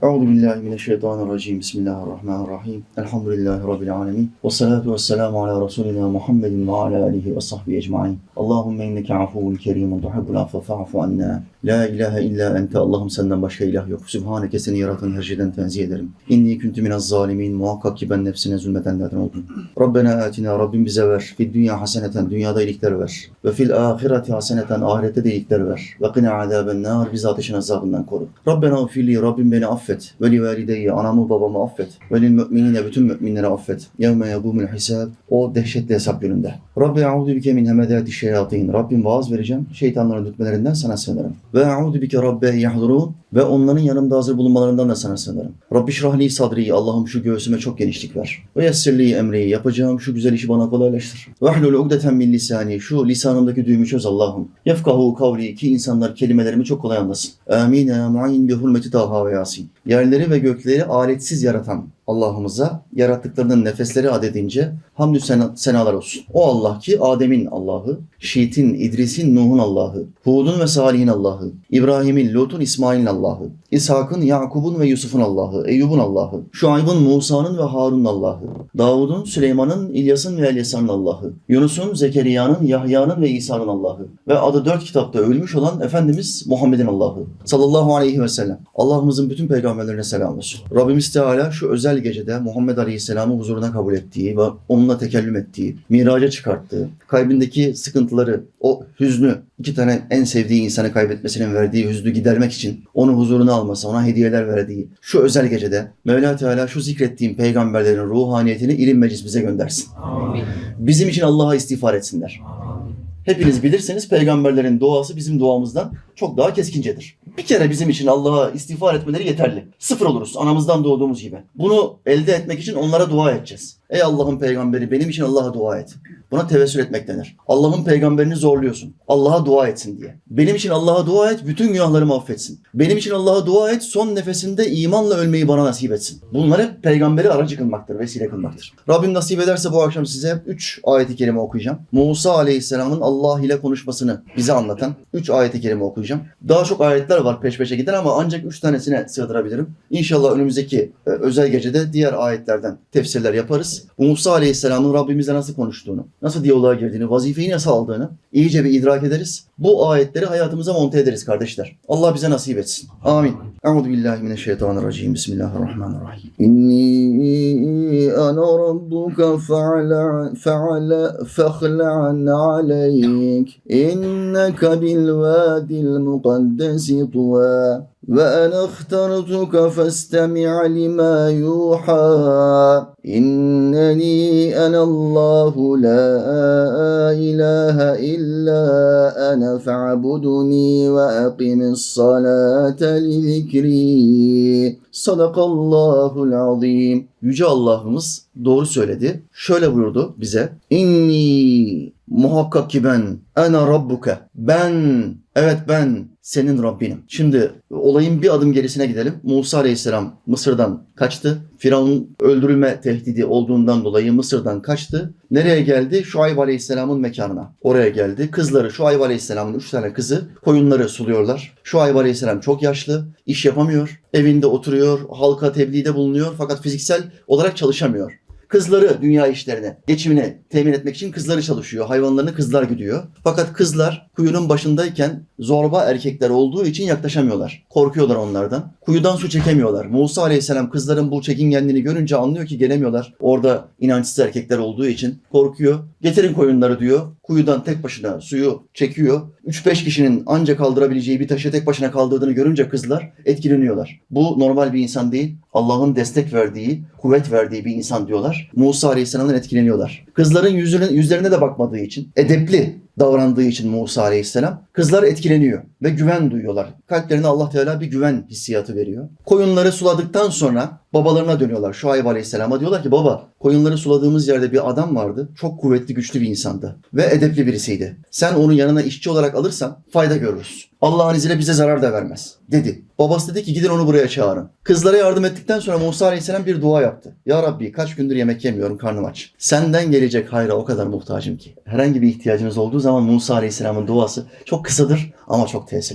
Euzubillahimineşşeytanirracim. Bismillahirrahmanirrahim. Elhamdülillahi Rabbil alemin. Ve salatu ve selamu ala Resulina Muhammedin ve ala alihi ve sahbihi ecma'in. Allahümme inneke afuvun kerimun tuhibbul affe fa'fu anna. La ilahe illa ente. Allah'ım senden başka ilah yok. Sübhaneke, seni yaratan her şeyden tenzih ederim. İnni kuntu minez zalimin. Muhakkak ki ben nefsine zulmedenlerden oldum. Rabbena atina, Rabbim bize ver. Fid dünya haseneten, dünyada iyilikler ver. Ve fil ahireti haseneten, ahirette de iyilikler ver. Ve qina azaben nar, bizi ateşin azabından koru. Rabbena ufili, Rabbim beni affet. Ve li valideyye, anamı babamı affet. Ve lil müminine, bütün müminleri affet. Yevme yegumul hisab, o dehşetli hesap gününde. Rabbi a'udu bike min hemedati şeyatin. Rabbim vaaz vereceğim, şeytanların dürtmelerinden sana sığınırım. Ve a'udu bike rabbe yahdurun, ve onların yanımda hazır bulunmalarından da sana sığınırım. Rabbi şrahli sadri, Allah'ım şu göğsüme çok genişlik ver. Ve yessirli emri, yapacağım şu güzel işi bana kolaylaştır. Ve ahlul ugdeten min lisani, şu lisanımdaki düğümü çöz Allah'ım. Yefkahu kavli, ki insanlar kelimelerimi çok kolay anlasın. Amin ya mu'in bi hurmeti Taha ve Yasin. Yerleri ve gökleri aletsiz yaratan Allah'ımıza yarattıklarının nefesleri adedince hamdü senalar olsun. O Allah ki Adem'in Allah'ı, Şiit'in, İdris'in, Nuh'un Allah'ı, Hud'un ve Salih'in Allah'ı, İbrahim'in, Lut'un, İsmail'in Allah'ı, İshak'ın, Yakub'un ve Yusuf'un Allah'ı, Eyyub'un Allah'ı, Şuayb'ın, Musa'nın ve Harun'un Allah'ı, Davud'un, Süleyman'ın, İlyas'ın ve Elyasa'nın Allah'ı, Yunus'un, Zekeriya'nın, Yahya'nın ve İsa'nın Allah'ı ve adı 4 kitapta ölmüş olan Efendimiz Muhammed'in Allah'ı sallallahu aleyhi ve sellem. Allah'ımızın bütün peygamberlerine selam olsun. Rabbimiz Teala şu özel gecede Muhammed Aleyhisselam'ı huzuruna kabul ettiği ve onunla tekellüm ettiği, miraca çıkarttığı, kalbindeki sıkıntıları, o hüznü, iki tane en sevdiği insanı kaybetmesinin verdiği hüznü gidermek için onu huzuruna alması, ona hediyeler verdiği şu özel gecede Mevla Teala şu zikrettiğim peygamberlerin ruhaniyetini ilim meclis bize göndersin. Amin. Bizim için Allah'a istiğfar etsinler. Hepiniz bilirsiniz, peygamberlerin duası bizim duamızdan çok daha keskincedir. Bir kere bizim için Allah'a istiğfar etmeleri yeterli. Sıfır oluruz anamızdan doğduğumuz gibi. Bunu elde etmek için onlara dua edeceğiz. Ey Allah'ın peygamberi, benim için Allah'a dua et. Buna tevessül etmek denir. Allah'ın peygamberini zorluyorsun. Allah'a dua etsin diye. Benim için Allah'a dua et, bütün günahlarımı affetsin. Benim için Allah'a dua et, son nefesinde imanla ölmeyi bana nasip etsin. Bunlar hep peygamberi aracı kılmaktır, vesile kılmaktır. Rabbim nasip ederse bu akşam size 3 ayet-i kerime okuyacağım. Musa Aleyhisselam'ın Allah ile konuşmasını bize anlatan 3 ayet-i kerime okuyacağım. Daha çok ayetler var peş peşe giden ama ancak 3 tanesine sığdırabilirim. İnşallah önümüzdeki özel gecede diğer ayetlerden tefsirler yaparız. Musa Aleyhisselam'ın Rabbimizle nasıl konuştuğunu, nasıl diyaloğa girdiğini, vazifeyi nasıl aldığını iyice bir idrak ederiz. Bu ayetleri hayatımıza monte ederiz kardeşler. Allah bize nasip etsin. Amin. Euzubillahimineşşeytanirracim. Bismillahirrahmanirrahim. İnni ana rabbuka fe'la'an aleyk. İnneke bil vadil mukaddesi tuva. Ve ene ihtartuke festemi' lima yuha. İnneni enallahu la ilahe illa ene fe'buduni ve akimis salate li zikri. Sadakallahul azim. Yüce Allah'ımız doğru söyledi. Şöyle buyurdu bize. İnni, muhakkak ki ben, ene rabbuke, ben, evet ben senin Rabbinim. Şimdi olayın bir adım gerisine gidelim. Musa Aleyhisselam Mısır'dan kaçtı. Firavun öldürülme tehdidi olduğundan dolayı Mısır'dan kaçtı. Nereye geldi? Şuayb Aleyhisselam'ın mekanına. Oraya geldi. Kızları, Şuayb Aleyhisselam'ın 3 tane kızı koyunları suluyorlar. Şuayb Aleyhisselam çok yaşlı, iş yapamıyor. Evinde oturuyor, halka tebliğde bulunuyor fakat fiziksel olarak çalışamıyor. Kızları dünya işlerine, geçimini temin etmek için kızları çalışıyor. Hayvanlarını kızlar güdüyor. Fakat kızlar kuyunun başındayken zorba erkekler olduğu için yaklaşamıyorlar. Korkuyorlar onlardan. Kuyudan su çekemiyorlar. Musa Aleyhisselam kızların bu çekingenliğini görünce anlıyor ki gelemiyorlar. Orada inançsız erkekler olduğu için korkuyor. Getirin koyunları diyor. Kuyudan tek başına suyu çekiyor. 3-5 kişinin ancak kaldırabileceği bir taşı tek başına kaldırdığını görünce kızlar etkileniyorlar. Bu normal bir insan değil. Allah'ın destek verdiği, kuvvet verdiği bir insan diyorlar. Musa Aleyhisselam'dan etkileniyorlar. Kızların yüzlerine de bakmadığı için, edepli davrandığı için Musa Aleyhisselam, kızlar etkileniyor ve güven duyuyorlar. Kalplerine Allah Teala bir güven hissiyatı veriyor. Koyunları suladıktan sonra babalarına dönüyorlar. Şuayb Aleyhisselam'a diyorlar ki baba, koyunları suladığımız yerde bir adam vardı. Çok kuvvetli, güçlü bir insandı ve edepli birisiydi. Sen onu yanına işçi olarak alırsan fayda görürüz. Allah'ın izniyle bize zarar da vermez dedi. Babası dedi ki gidin onu buraya çağırın. Kızlara yardım ettikten sonra Musa Aleyhisselam bir dua yaptı. Ya Rabbi, kaç gündür yemek yemiyorum, karnım aç. Senden gelecek hayra o kadar muhtacım ki. Herhangi bir ihtiyacınız olduğu zaman Musa Aleyhisselam'ın duası çok kısadır ama çok tesirlidir.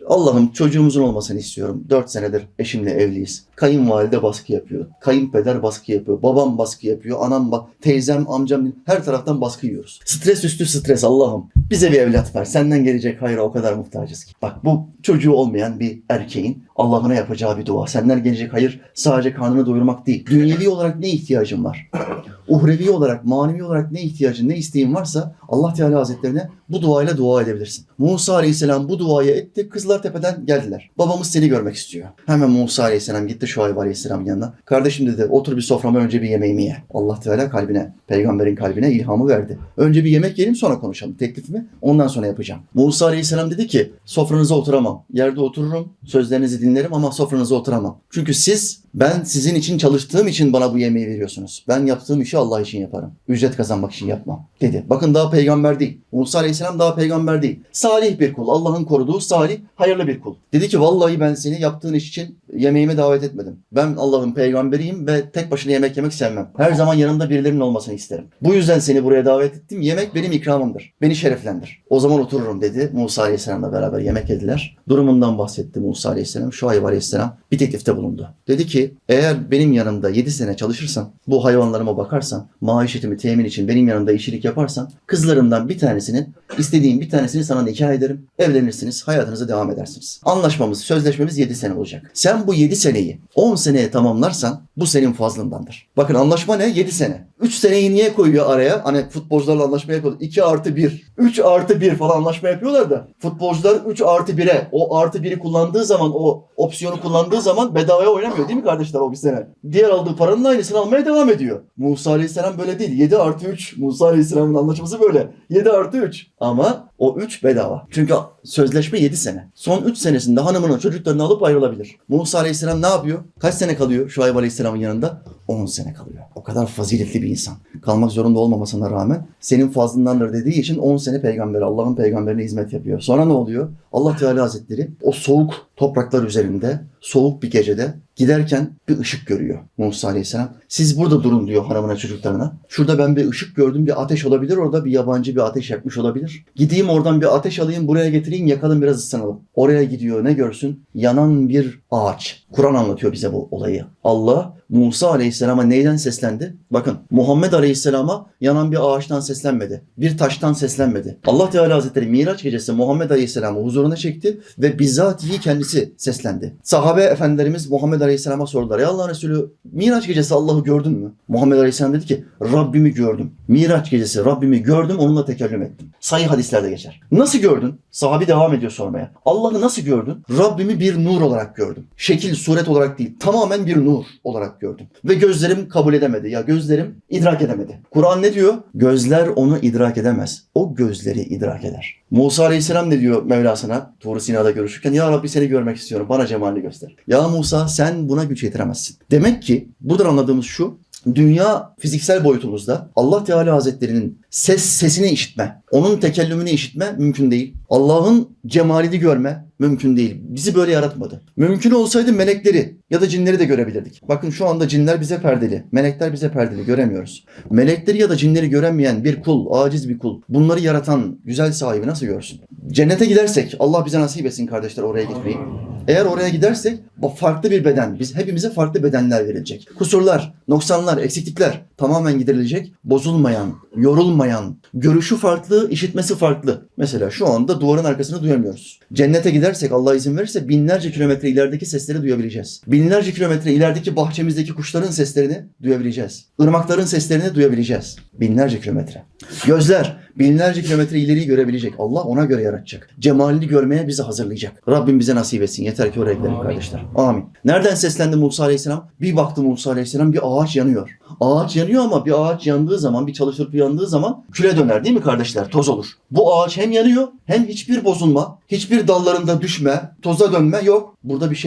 Allah'ım çocuğumuzun olmasını istiyorum. 4 senedir eşimle evliyiz. Kayınvalide baskı yapıyor. Kayınpeder baskı yapıyor. Babam baskı yapıyor. Anam, teyzem, amcam, her taraftan baskı yiyoruz. Stres üstü stres Allah'ım. Bize bir evlat ver. Senden gelecek hayra o kadar muhtacız ki. Bak bu çocuğu olmayan bir erkeğin Allah'ına yapacağı bir dua. Senden gelecek hayır sadece karnını doyurmak değil. Dünyevi olarak ne ihtiyacın var? Uhrevi olarak, manevi olarak ne ihtiyacın, ne isteğin varsa Allah Teala Hazretlerine bu duayla dua edebilirsin. Musa Aleyhisselam bu duayı etti. Kızlar tepeden geldiler. Babamız seni görmek istiyor. Hemen Musa Aleyhisselam gitti Şuayb Aleyhisselam'ın yanına. Kardeşim dedi otur bir soframa önce bir yemeğimi ye. Allah Teala kalbine, peygamberin kalbine ilhamı verdi. Önce bir yemek yiyelim sonra konuşalım. Teklifimi ondan sonra yapacağım. Musa Aleyhisselam dedi ki sofranıza oturamam. Yerde otururum, sözlerinizi dinlerim ama sofranıza oturamam. Çünkü ben sizin için çalıştığım için bana bu yemeği veriyorsunuz. Ben yaptığım işi Allah için yaparım. Ücret kazanmak için yapmam dedi. Bakın daha peygamber değil. Musa Aleyhisselam daha peygamber değil. Salih bir kul. Allah'ın koruduğu salih, hayırlı bir kul. Dedi ki vallahi ben seni yaptığın iş için yemeğime davet etmedim. Ben Allah'ın peygamberiyim ve tek başına yemek yemek sevmem. Her zaman yanımda birilerinin olmasını isterim. Bu yüzden seni buraya davet ettim. Yemek benim ikramımdır. Beni şereflendir. O zaman otururum dedi. Musa Aleyhisselam'la beraber yemek yediler. Durumundan bahsetti Musa Aleyhisselam. Şuayb Aleyhisselam bir teklifte bulundu. Dedi ki eğer benim yanımda 7 sene çalışırsan, bu hayvanlarıma bakarsan, maişetimi temin için benim yanımda işçilik yaparsan, kızlarımdan istediğim bir tanesini sana nikah ederim. Evlenirsiniz, hayatınıza devam edersiniz. Anlaşmamız, sözleşmemiz 7 sene olacak. Sen bu 7 seneyi 10 seneye tamamlarsan bu senin fazlındandır. Bakın anlaşma ne? 7 sene. 3 seneyi niye koyuyor araya? Hani futbolcularla anlaşma yapıyorlar. 2+1, 3+1 falan anlaşma yapıyorlar da futbolcular 3+1'e o artı 1'i kullandığı zaman, o opsiyonu kullandığı zaman bedavaya oynamıyor değil mi kardeşler o bir sene? Diğer aldığı paranın aynısını almaya devam ediyor. Musa Aleyhisselam böyle değil. 7+3. Musa Aleyhisselam'ın anlaşması böyle. 7+3. Ama o 3 bedava. Çünkü sözleşme 7 sene. Son 3 senesinde hanımının çocuklarını alıp ayrılabilir. Musa Aleyhisselam ne yapıyor? Kaç sene kalıyor Şuayb Aleyhisselam'ın yanında? 10 sene kalıyor. O kadar faziletli bir insan. Kalmak zorunda olmamasına rağmen senin fazlındandır dediği için 10 sene Allah'ın peygamberine hizmet yapıyor. Sonra ne oluyor? Allah Teala Hazretleri o soğuk topraklar üzerinde, soğuk bir gecede giderken bir ışık görüyor Musa Aleyhisselam. Siz burada durun diyor hanımına çocuklarına. Şurada ben bir ışık gördüm, bir ateş olabilir, orada bir yabancı bir ateş yakmış olabilir. Gideyim oradan bir ateş alayım, buraya getireyim, yakalım biraz ısınalım. Oraya gidiyor, ne görsün? Yanan bir ağaç. Kur'an anlatıyor bize bu olayı. Allah Musa Aleyhisselam'a neyden seslendi? Bakın Muhammed Aleyhisselam'a yanan bir ağaçtan seslenmedi. Bir taştan seslenmedi. Allah Teala Hazretleri Miraç gecesi Muhammed Aleyhisselam'ı huzuruna çekti ve bizzatihi kendisi seslendi. Sahabe efendilerimiz Muhammed Aleyhisselam'a sordular. Ya Allah Resulü Miraç gecesi Allah'ı gördün mü? Muhammed Aleyhisselam dedi ki Rabbimi gördüm. Miraç gecesi Rabbimi gördüm, onunla tekellüm ettim. Sahih hadislerde geçer. Nasıl gördün? Sahabi devam ediyor sormaya. Allah'ı nasıl gördün? Rabbimi bir nur olarak gördüm. Şekil, suret olarak değil. Tamamen bir nur olarak gördüm. Ve gözlerim kabul edemedi. Ya gözlerim idrak edemedi. Kur'an ne diyor? Gözler onu idrak edemez. O gözleri idrak eder. Musa Aleyhisselam ne diyor Mevlasına? Tur Sina'da görüşürken ya Rabbi seni görmek istiyorum. Bana cemalini göster. Ya Musa sen buna güç yetiremezsin. Demek ki buradan anladığımız şu. Dünya fiziksel boyutumuzda Allah Teala Hazretleri'nin sesini işitme, onun tekellümünü işitme mümkün değil. Allah'ın cemalini görme mümkün değil. Bizi böyle yaratmadı. Mümkün olsaydı melekleri ya da cinleri de görebilirdik. Bakın şu anda cinler bize perdeli, melekler bize perdeli, göremiyoruz. Melekleri ya da cinleri göremeyen bir kul, aciz bir kul, bunları yaratan güzel sahibi nasıl görsün? Cennete gidersek, Allah bize nasip etsin kardeşler oraya gitmeyi. Eğer oraya gidersek farklı bir beden, hepimize farklı bedenler verilecek. Kusurlar, noksanlar, eksiklikler tamamen giderilecek. Bozulmayan, yorulmayan, görüşü farklı, işitmesi farklı. Mesela şu anda duvarın arkasını duyamıyoruz. Cennete gidersek Allah izin verirse binlerce kilometre ilerideki sesleri duyabileceğiz. Binlerce kilometre ilerideki bahçemizdeki kuşların seslerini duyabileceğiz. Irmakların seslerini duyabileceğiz. Binlerce kilometre. Gözler binlerce kilometre ileriyi görebilecek. Allah ona göre yaratacak. Cemalini görmeye bizi hazırlayacak. Rabbim bize nasip etsin. Yeter ki oraya gidelim kardeşler. Amin. Nereden seslendi Musa Aleyhisselam? Bir baktı Musa Aleyhisselam bir ağaç yanıyor. Ağaç yanıyor ama bir ağaç yandığı zaman, bir çalışıp yandığı zaman küle döner değil mi kardeşler? Toz olur. Bu ağaç hem yanıyor hem hiçbir bozulma, hiçbir dallarında düşme, toza dönme yok. Burada bir şey var.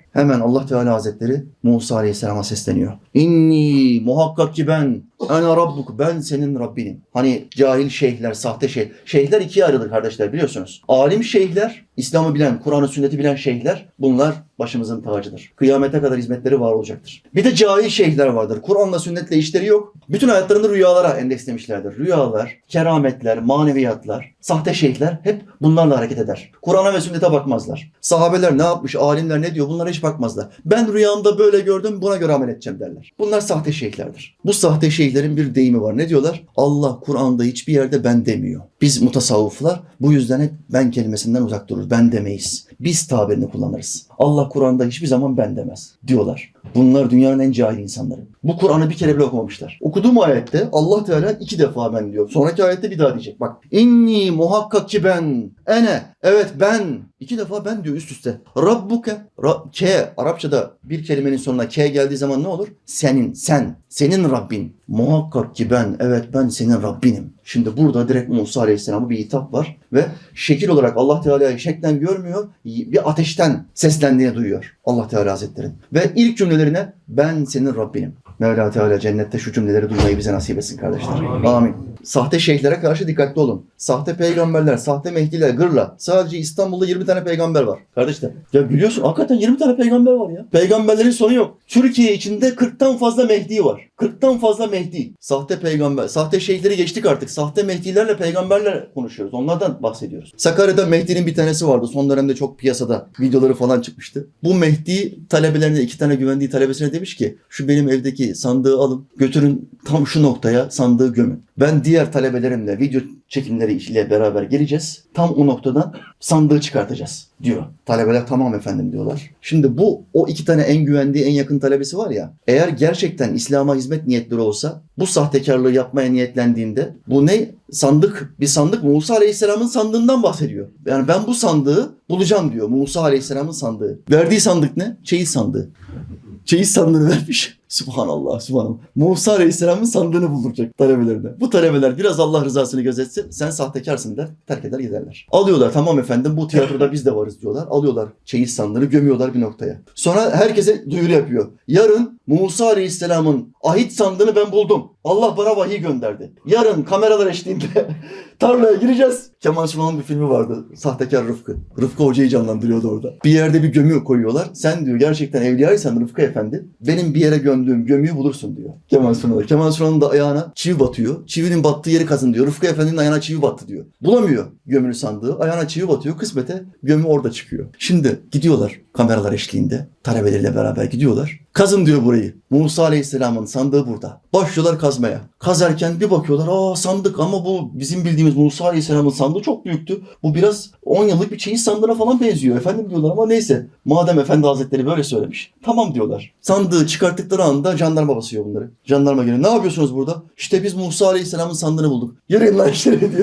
Hemen Allah Teala Hazretleri Musa Aleyhisselam'a sesleniyor. İnni muhakkak ki ben ana rabbuk, ben senin Rabbinim. Hani cahil şeyhler, sahte şeyhler ikiye ayrılır kardeşler, biliyorsunuz. Alim şeyhler, İslam'ı bilen, Kur'an'ı sünneti bilen şeyhler, bunlar başımızın tacıdır. Kıyamete kadar hizmetleri var olacaktır. Bir de cahil şeyhler vardır. Kur'an'la sünnetle işleri yok. Bütün hayatlarını rüyalara endekslemişlerdir. Rüyalar, kerametler, maneviyatlar, sahte şeyhler hep bunlarla hareket eder. Kur'an'a ve sünnete bakmazlar. Sahabeler ne yapmış, alimler ne diyor, bunlara hiç bakmazlar. Ben rüyamda böyle gördüm, buna göre amel edeceğim derler. Bunlar sahte şeyhlerdir. Bu sahte şeyhlerin bir deyimi var. Ne diyorlar? Allah Kur'an'da hiçbir yerde ben demiyor. Biz mutasavvıflar bu yüzden hep ben kelimesinden uzak dururuz. Ben demeyiz. Biz tabirini kullanırız. Allah Kur'an'da hiçbir zaman ben demez diyorlar. Bunlar dünyanın en cahil insanları. Bu Kur'an'ı bir kere bile okumamışlar. Okuduğum ayette Allah Teala 2 defa ben diyor. Sonraki ayette bir daha diyecek. Bak. İnni muhakkak ki ben. Ene. Evet ben. 2 defa ben diyor üst üste. Rabbuke. Ke. Arapçada bir kelimenin sonuna ke geldiği zaman ne olur? Senin, sen. Senin Rabbin. Muhakkak ki ben. Evet ben senin Rabbinim. Şimdi burada direkt Musa Aleyhisselam'a bir hitap var. Ve şekil olarak Allah Teala'yı şeklen görmüyor. Bir ateşten seslendiğini duyuyor Allah Teala Hazretleri'nin. Ve ilk cümlelerine ben senin Rabbinim. Mevla Teala cennette şu cümleleri duymayı bize nasip etsin kardeşler. Amin. Sahte şeyhlere karşı dikkatli olun. Sahte peygamberler, sahte mehdiler, gırla. Sadece İstanbul'da 20 tane peygamber var. Kardeşler ya biliyorsun hakikaten 20 tane peygamber var ya. Peygamberlerin sonu yok. Türkiye içinde 40'tan fazla Mehdi var. 40'tan fazla Mehdi. Sahte peygamber, sahte şeyhleri geçtik artık. Sahte Mehdilerle peygamberle konuşuyoruz. Onlardan bahsediyoruz. Sakarya'da Mehdi'nin bir tanesi vardı. Son dönemde çok piyasada videoları falan çıkmıştı. Bu Mehdi talebelerine 2 tane güvendiği talebesine demiş ki şu benim evdeki sandığı alın götürün tam şu noktaya sandığı gömün. Ben diğer talebelerimle video çekimleri ile beraber geleceğiz. Tam o noktadan sandığı çıkartacağız diyor. Talebeler tamam efendim diyorlar. Şimdi bu o 2 tane en güvendiği en yakın talebesi var ya. Eğer gerçekten İslam'a hizmet niyetleri olsa bu sahtekarlığı yapmaya niyetlendiğinde bu ne? Sandık, bir sandık Musa Aleyhisselam'ın sandığından bahsediyor. Yani ben bu sandığı bulacağım diyor. Musa Aleyhisselam'ın sandığı. Verdiği sandık ne? Çeyiz sandığı. Çeyiz sandığını vermiş. Subhanallah, subhanallah. Musa Aleyhisselam'ın sandığını bulduracak talebelerine. Bu talebeler biraz Allah rızasını gözetse sen sahtekarsın der, terk eder giderler. Alıyorlar tamam efendim bu tiyatroda biz de varız diyorlar. Alıyorlar çeyiz sandığını gömüyorlar bir noktaya. Sonra herkese duyuru yapıyor. Yarın Musa Aleyhisselam'ın ahit sandığını ben buldum. Allah bana vahiy gönderdi. Yarın kameralar eşliğinde tarlaya gireceğiz. Kemal Sunal'ın bir filmi vardı. Sahtekar Rıfkı. Rıfkı Hoca'yı canlandırıyordu orada. Bir yerde bir gömü koyuyorlar. Sen diyor gerçekten evliyaysan Rıfkı Efendi benim bir yere gömdüğüm gömüyü bulursun diyor. Kemal Sunal'a. Kemal Sunal'ın da ayağına çivi batıyor. Çivinin battığı yeri kazın diyor. Rıfkı Efendi'nin ayağına çivi battı diyor. Bulamıyor gömünü sandığı. Ayağına çivi batıyor. Kısmete gömü orada çıkıyor. Şimdi gidiyorlar kameralar eşliğinde. Talebeleriyle beraber gidiyorlar. Kazın diyor burayı. Musa Aleyhisselam'ın sandığı burada. Başlıyorlar kazmaya. Kazarken bir bakıyorlar. Sandık ama bu bizim bildiğimiz Musa Aleyhisselam'ın sandığı çok büyüktü. Bu biraz 10 yıllık bir çeyiz sandığına falan benziyor. Efendim diyorlar ama neyse. Madem Efendi Hazretleri böyle söylemiş. Tamam diyorlar. Sandığı çıkarttıkları anda jandarma basıyor bunları. Jandarma geliyor. Ne yapıyorsunuz burada? İşte biz Musa Aleyhisselam'ın sandığını bulduk. Yürüyün lan içeri diyor.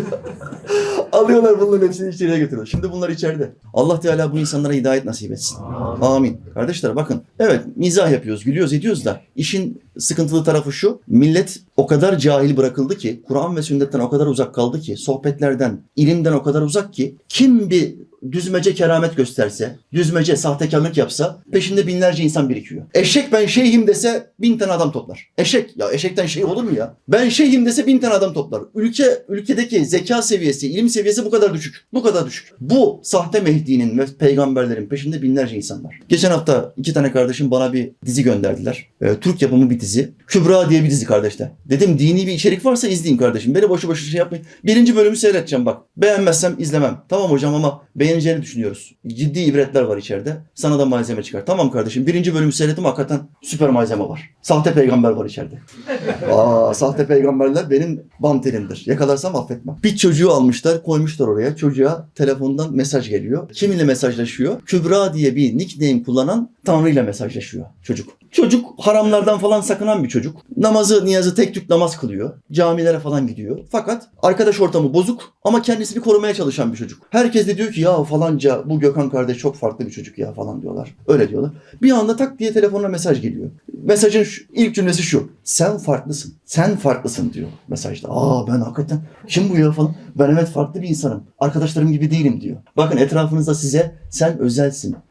Alıyorlar bunların hepsini içeriye götürüyorlar. Şimdi bunlar içeride. Allah Teala bu insanlara hidayet nasip etsin. Amin. Kardeşler bakın. Evet mizah yapıyoruz, gülüyoruz, ediyoruz da işin sıkıntılı tarafı şu. Millet o kadar cahil bırakıldı ki, Kur'an ve sünnetten o kadar uzak kaldı ki, sohbetlerden, ilimden o kadar uzak ki, kim bir düzmece keramet gösterse, düzmece sahtekarlık yapsa peşinde binlerce insan birikiyor. Eşek ben şeyhim dese 1000 tane adam toplar. Eşek ya eşekten şeyh olur mu ya? Ben şeyhim dese 1000 tane adam toplar. Ülkedeki zeka seviyesi, ilim seviyesi bu kadar düşük. Bu kadar düşük. Bu sahte Mehdi'nin ve peygamberlerin peşinde binlerce insan var. Geçen hafta 2 tane kardeşim bana bir dizi gönderdiler. Türk yapımı bir dizi. Kübra diye bir dizi kardeşler. Dedim dini bir içerik varsa izleyin kardeşim. Beni boşu boşu şey yapmayın. 1. bölümü seyredeceğim bak. Beğenmezsem izlemem. Tamam hocam ama beğeneceğini düşünüyoruz. Ciddi ibretler var içeride. Sana da malzeme çıkar. Tamam kardeşim. 1. bölümü seyrettim hakikaten süper malzeme var. Sahte peygamber var içeride. Sahte peygamberler benim bam telimdir. Yakalarsam affetmem. Bir çocuğu almışlar koymuşlar oraya. Çocuğa telefondan mesaj geliyor. Kiminle mesajlaşıyor? Kübra diye bir nickname kullanan Tanrı ile mesajlaşıyor çocuk. Çocuk haramlardan falan sakınan bir çocuk. Namazı, niyazı tek tük namaz kılıyor. Camilere falan gidiyor. Fakat arkadaş ortamı bozuk ama kendisini korumaya çalışan bir çocuk. Herkes de diyor ki ya falanca bu Gökhan kardeş çok farklı bir çocuk ya falan diyorlar. Öyle diyorlar. Bir anda tak diye telefonuna mesaj geliyor. Mesajın ilk cümlesi şu. Sen farklısın. Sen farklısın diyor mesajda. Ben hakikaten kim bu ya falan. Ben evet farklı bir insanım. Arkadaşlarım gibi değilim diyor. Bakın etrafınızda size sen özelsin.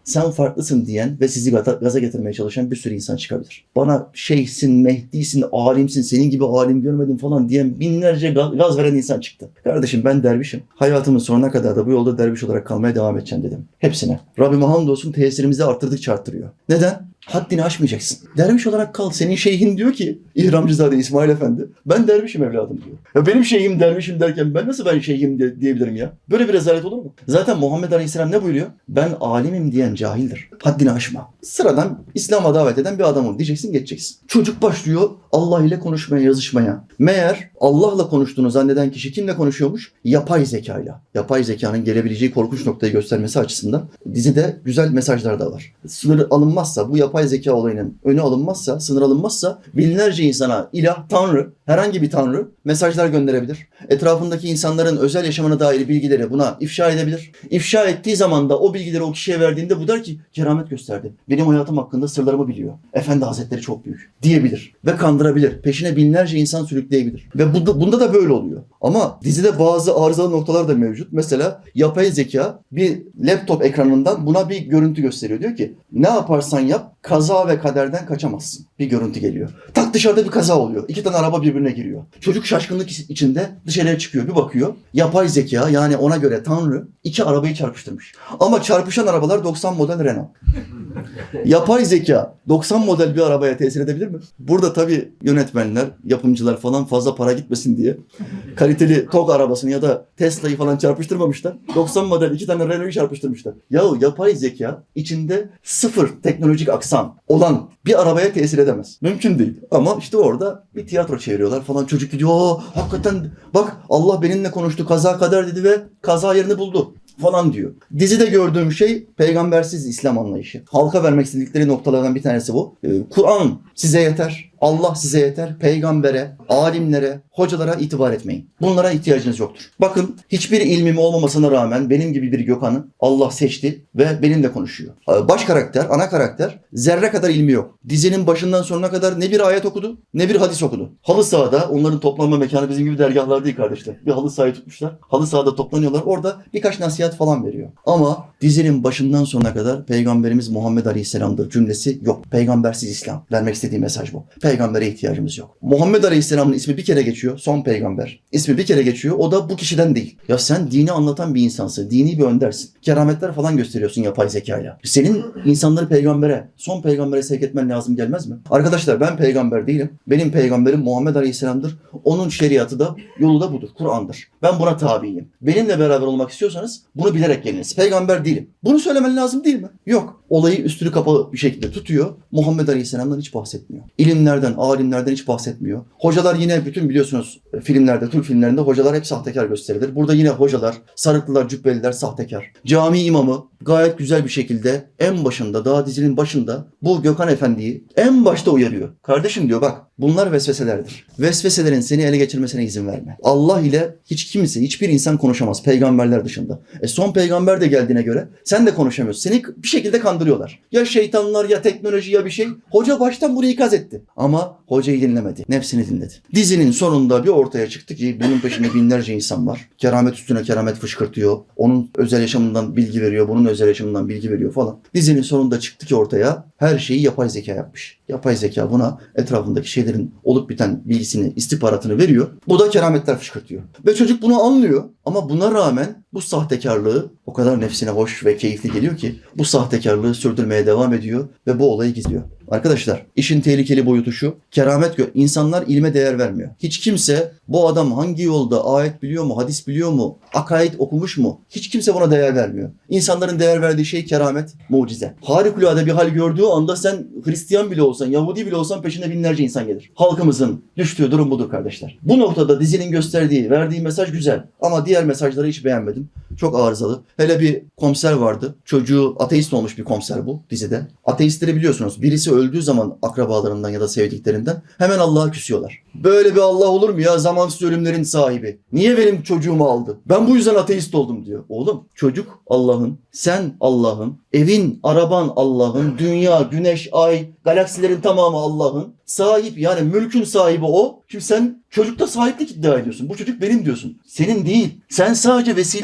sen farklısın diyen ve sizi gaza getirmeye çalışan bir sürü insan çıkabilir. Bana şeyhsin, Mehdi'sin, alimsin, senin gibi alim görmedim falan diyen binlerce gaz veren insan çıktı. Kardeşim ben dervişim. Hayatımın sonuna kadar da bu yolda derviş olarak kalmaya devam edeceğim dedim. Hepsine. Rabbime hamdolsun tesirimizi arttırdıkça arttırıyor. Neden? Haddini aşmayacaksın. Derviş olarak kal. Senin şeyhin diyor ki İhramcızade İsmail Efendi. Ben dervişim evladım diyor. Ya benim şeyhim dervişim derken ben şeyhim diyebilirim ya? Böyle bir rezalet olur mu? Zaten Muhammed Aleyhisselam ne buyuruyor? Ben alimim diyen cahildir. Haddini aşma. Sıradan İslam'a davet eden bir adam ol diyeceksin, geçeceksin. Çocuk başlıyor Allah ile konuşmaya, yazışmaya. Meğer Allah'la konuştuğunu zanneden kişi kimle konuşuyormuş? Yapay zekayla. Yapay zekanın gelebileceği korkunç noktayı göstermesi açısından dizide güzel mesajlar da var. Sınır alınmazsa, bu yapay zeka olayının önü alınmazsa, sınır alınmazsa binlerce insana ilah, tanrı, herhangi bir tanrı mesajlar gönderebilir. Etrafındaki insanların özel yaşamına dair bilgileri buna ifşa edebilir. İfşa ettiği zaman da o bilgileri o kişiye verdiğinde bu der ki keramet gösterdi. Benim hayatım hakkında sırlarımı biliyor. Efendi Hazretleri çok büyük diyebilir ve kandırabilir. Peşine binlerce insan sürükleyebilir. Ve bunda da böyle oluyor. Ama dizide bazı arızalı noktalar da mevcut. Mesela yapay zeka bir laptop ekranından buna bir görüntü gösteriyor. Diyor ki ne yaparsan yap kaza ve kaderden kaçamazsın. Bir görüntü geliyor. Tak dışarıda bir kaza oluyor. 2 tane araba birbirine giriyor. Çocuk şaşkınlık içinde dışarıya çıkıyor. Bir bakıyor. Yapay zeka yani ona göre Tanrı 2 arabayı çarpıştırmış. Ama çarpışan arabalar 90 model Renault. Yapay zeka 90 model bir arabaya tesir edebilir mi? Burada tabii yönetmenler, yapımcılar falan fazla para gitmesin diye kaliteli TOG arabasını ya da Tesla'yı falan çarpıştırmamışlar. 90 model 2 tane Renault'u çarpıştırmışlar. Yahu yapay zeka içinde 0 teknolojik aksan olan bir arabaya tesir edemez. Mümkün değil. Ama işte orada bir tiyatro çeviriyorlar falan. Çocuk gidiyor. Hakikaten bak Allah benimle konuştu. Kaza kader dedi ve kaza yerini buldu falan diyor. Dizide gördüğüm şey peygambersiz İslam anlayışı. Halka vermek istedikleri noktalardan bir tanesi bu. Kur'an size yeter. Allah size yeter. Peygambere, alimlere, hocalara itibar etmeyin. Bunlara ihtiyacınız yoktur. Bakın hiçbir ilmim olmamasına rağmen benim gibi bir Gökhan'ı Allah seçti ve benimle konuşuyor. Baş karakter, ana karakter zerre kadar ilmi yok. Dizinin başından sonuna kadar ne bir ayet okudu ne bir hadis okudu. Halı sahada onların toplanma mekanı bizim gibi dergahlar değil kardeşler. Bir halı sahayı tutmuşlar. Halı sahada toplanıyorlar. Orada birkaç nasihat falan veriyor. Ama dizinin başından sonuna kadar Peygamberimiz Muhammed Aleyhisselam'dır cümlesi yok. Peygambersiz İslam. Vermek istediği mesaj bu. Peygambere ihtiyacımız yok. Muhammed Aleyhisselam'ın ismi bir kere geçiyor. Son peygamber. İsmi bir kere geçiyor. O da bu kişiden değil. Ya sen dini anlatan bir insansın. Dini bir öndersin. Kerametler falan gösteriyorsun yapay zekayla. Senin insanları peygambere, son peygambere sevk etmen lazım gelmez mi? Arkadaşlar ben peygamber değilim. Benim peygamberim Muhammed Aleyhisselam'dır. Onun şeriatı da yolu da budur. Kur'an'dır. Ben buna tabiyim. Benimle beraber olmak istiyorsanız bunu bilerek geliniz. Peygamber değilim. Bunu söylemen lazım değil mi? Yok. Olayı üstünü kapalı bir şekilde tutuyor. Muhammed Aleyhisselam'dan hiç bahsetmiyor. İlimlerden, alimlerden hiç bahsetmiyor. Hocalar yine bütün biliyorsunuz filmlerde, Türk filmlerinde hocalar hep sahtekar gösterilir. Burada yine hocalar, sarıklılar, cübbeliler sahtekar. Cami imamı gayet güzel bir şekilde en başında, daha dizinin başında bu Gökhan Efendi'yi en başta uyarıyor. Kardeşim diyor bak bunlar vesveselerdir. Vesveselerin seni ele geçirmesine izin verme. Allah ile hiç kimse, hiçbir insan konuşamaz peygamberler dışında. Son peygamber de geldiğine göre sen de konuşamıyorsun. Seni bir şekilde kandırıyorlar. Ya şeytanlar ya teknoloji ya bir şey. Hoca baştan bunu ikaz etti. Ama hocayı dinlemedi. Nefsini dinledi. Dizinin sonunda bir ortaya çıktı ki bunun peşinde binlerce insan var. Keramet üstüne keramet fışkırtıyor. Onun özel yaşamından bilgi veriyor. Bunun özel yaşamından bilgi veriyor falan. Dizinin sonunda çıktı ki ortaya her şeyi yapay zeka yapmış. Yapay zeka buna etrafındaki şeylerin olup biten bilgisini, istihbaratını veriyor. Bu da kerametler fışkırtıyor. Ve çocuk bunu anlıyor ama buna rağmen bu sahtekarlığı o kadar nefsine hoş ve keyifli geliyor ki bu sahtekarlığı sürdürmeye devam ediyor ve bu olayı gizliyor. Arkadaşlar işin tehlikeli boyutu şu. İnsanlar ilme değer vermiyor. Hiç kimse bu adam hangi yolda ayet biliyor mu, hadis biliyor mu, akaid okumuş mu? Hiç kimse buna değer vermiyor. İnsanların değer verdiği şey keramet, mucize. Harikulade bir hal gördüğü anda sen Hristiyan bile olsan, Yahudi bile olsan peşine binlerce insan gelir. Halkımızın düştüğü durum budur kardeşler. Bu noktada dizinin gösterdiği, verdiği mesaj güzel. Ama diğer mesajları hiç beğenmedim. Çok arızalı. Hele bir komiser vardı. Çocuğu ateist olmuş bir komiser bu dizide. Ateistleri biliyorsunuz. Birisi öldüğü zaman akrabalarından ya da sevdiklerinden hemen Allah'a küsüyorlar. Böyle bir Allah olur mu ya? Zamansız ölümlerin sahibi. Niye benim çocuğumu aldı? Ben bu yüzden ateist oldum diyor. Oğlum çocuk Allah'ın, sen Allah'ın, evin, araban Allah'ın, dünya, güneş, ay, galaksilerin tamamı Allah'ın. Sahip yani mülkün sahibi o. Şimdi sen çocukta sahiplik iddia ediyorsun. Bu çocuk benim diyorsun. Senin değil. Sen sadece vesilesin.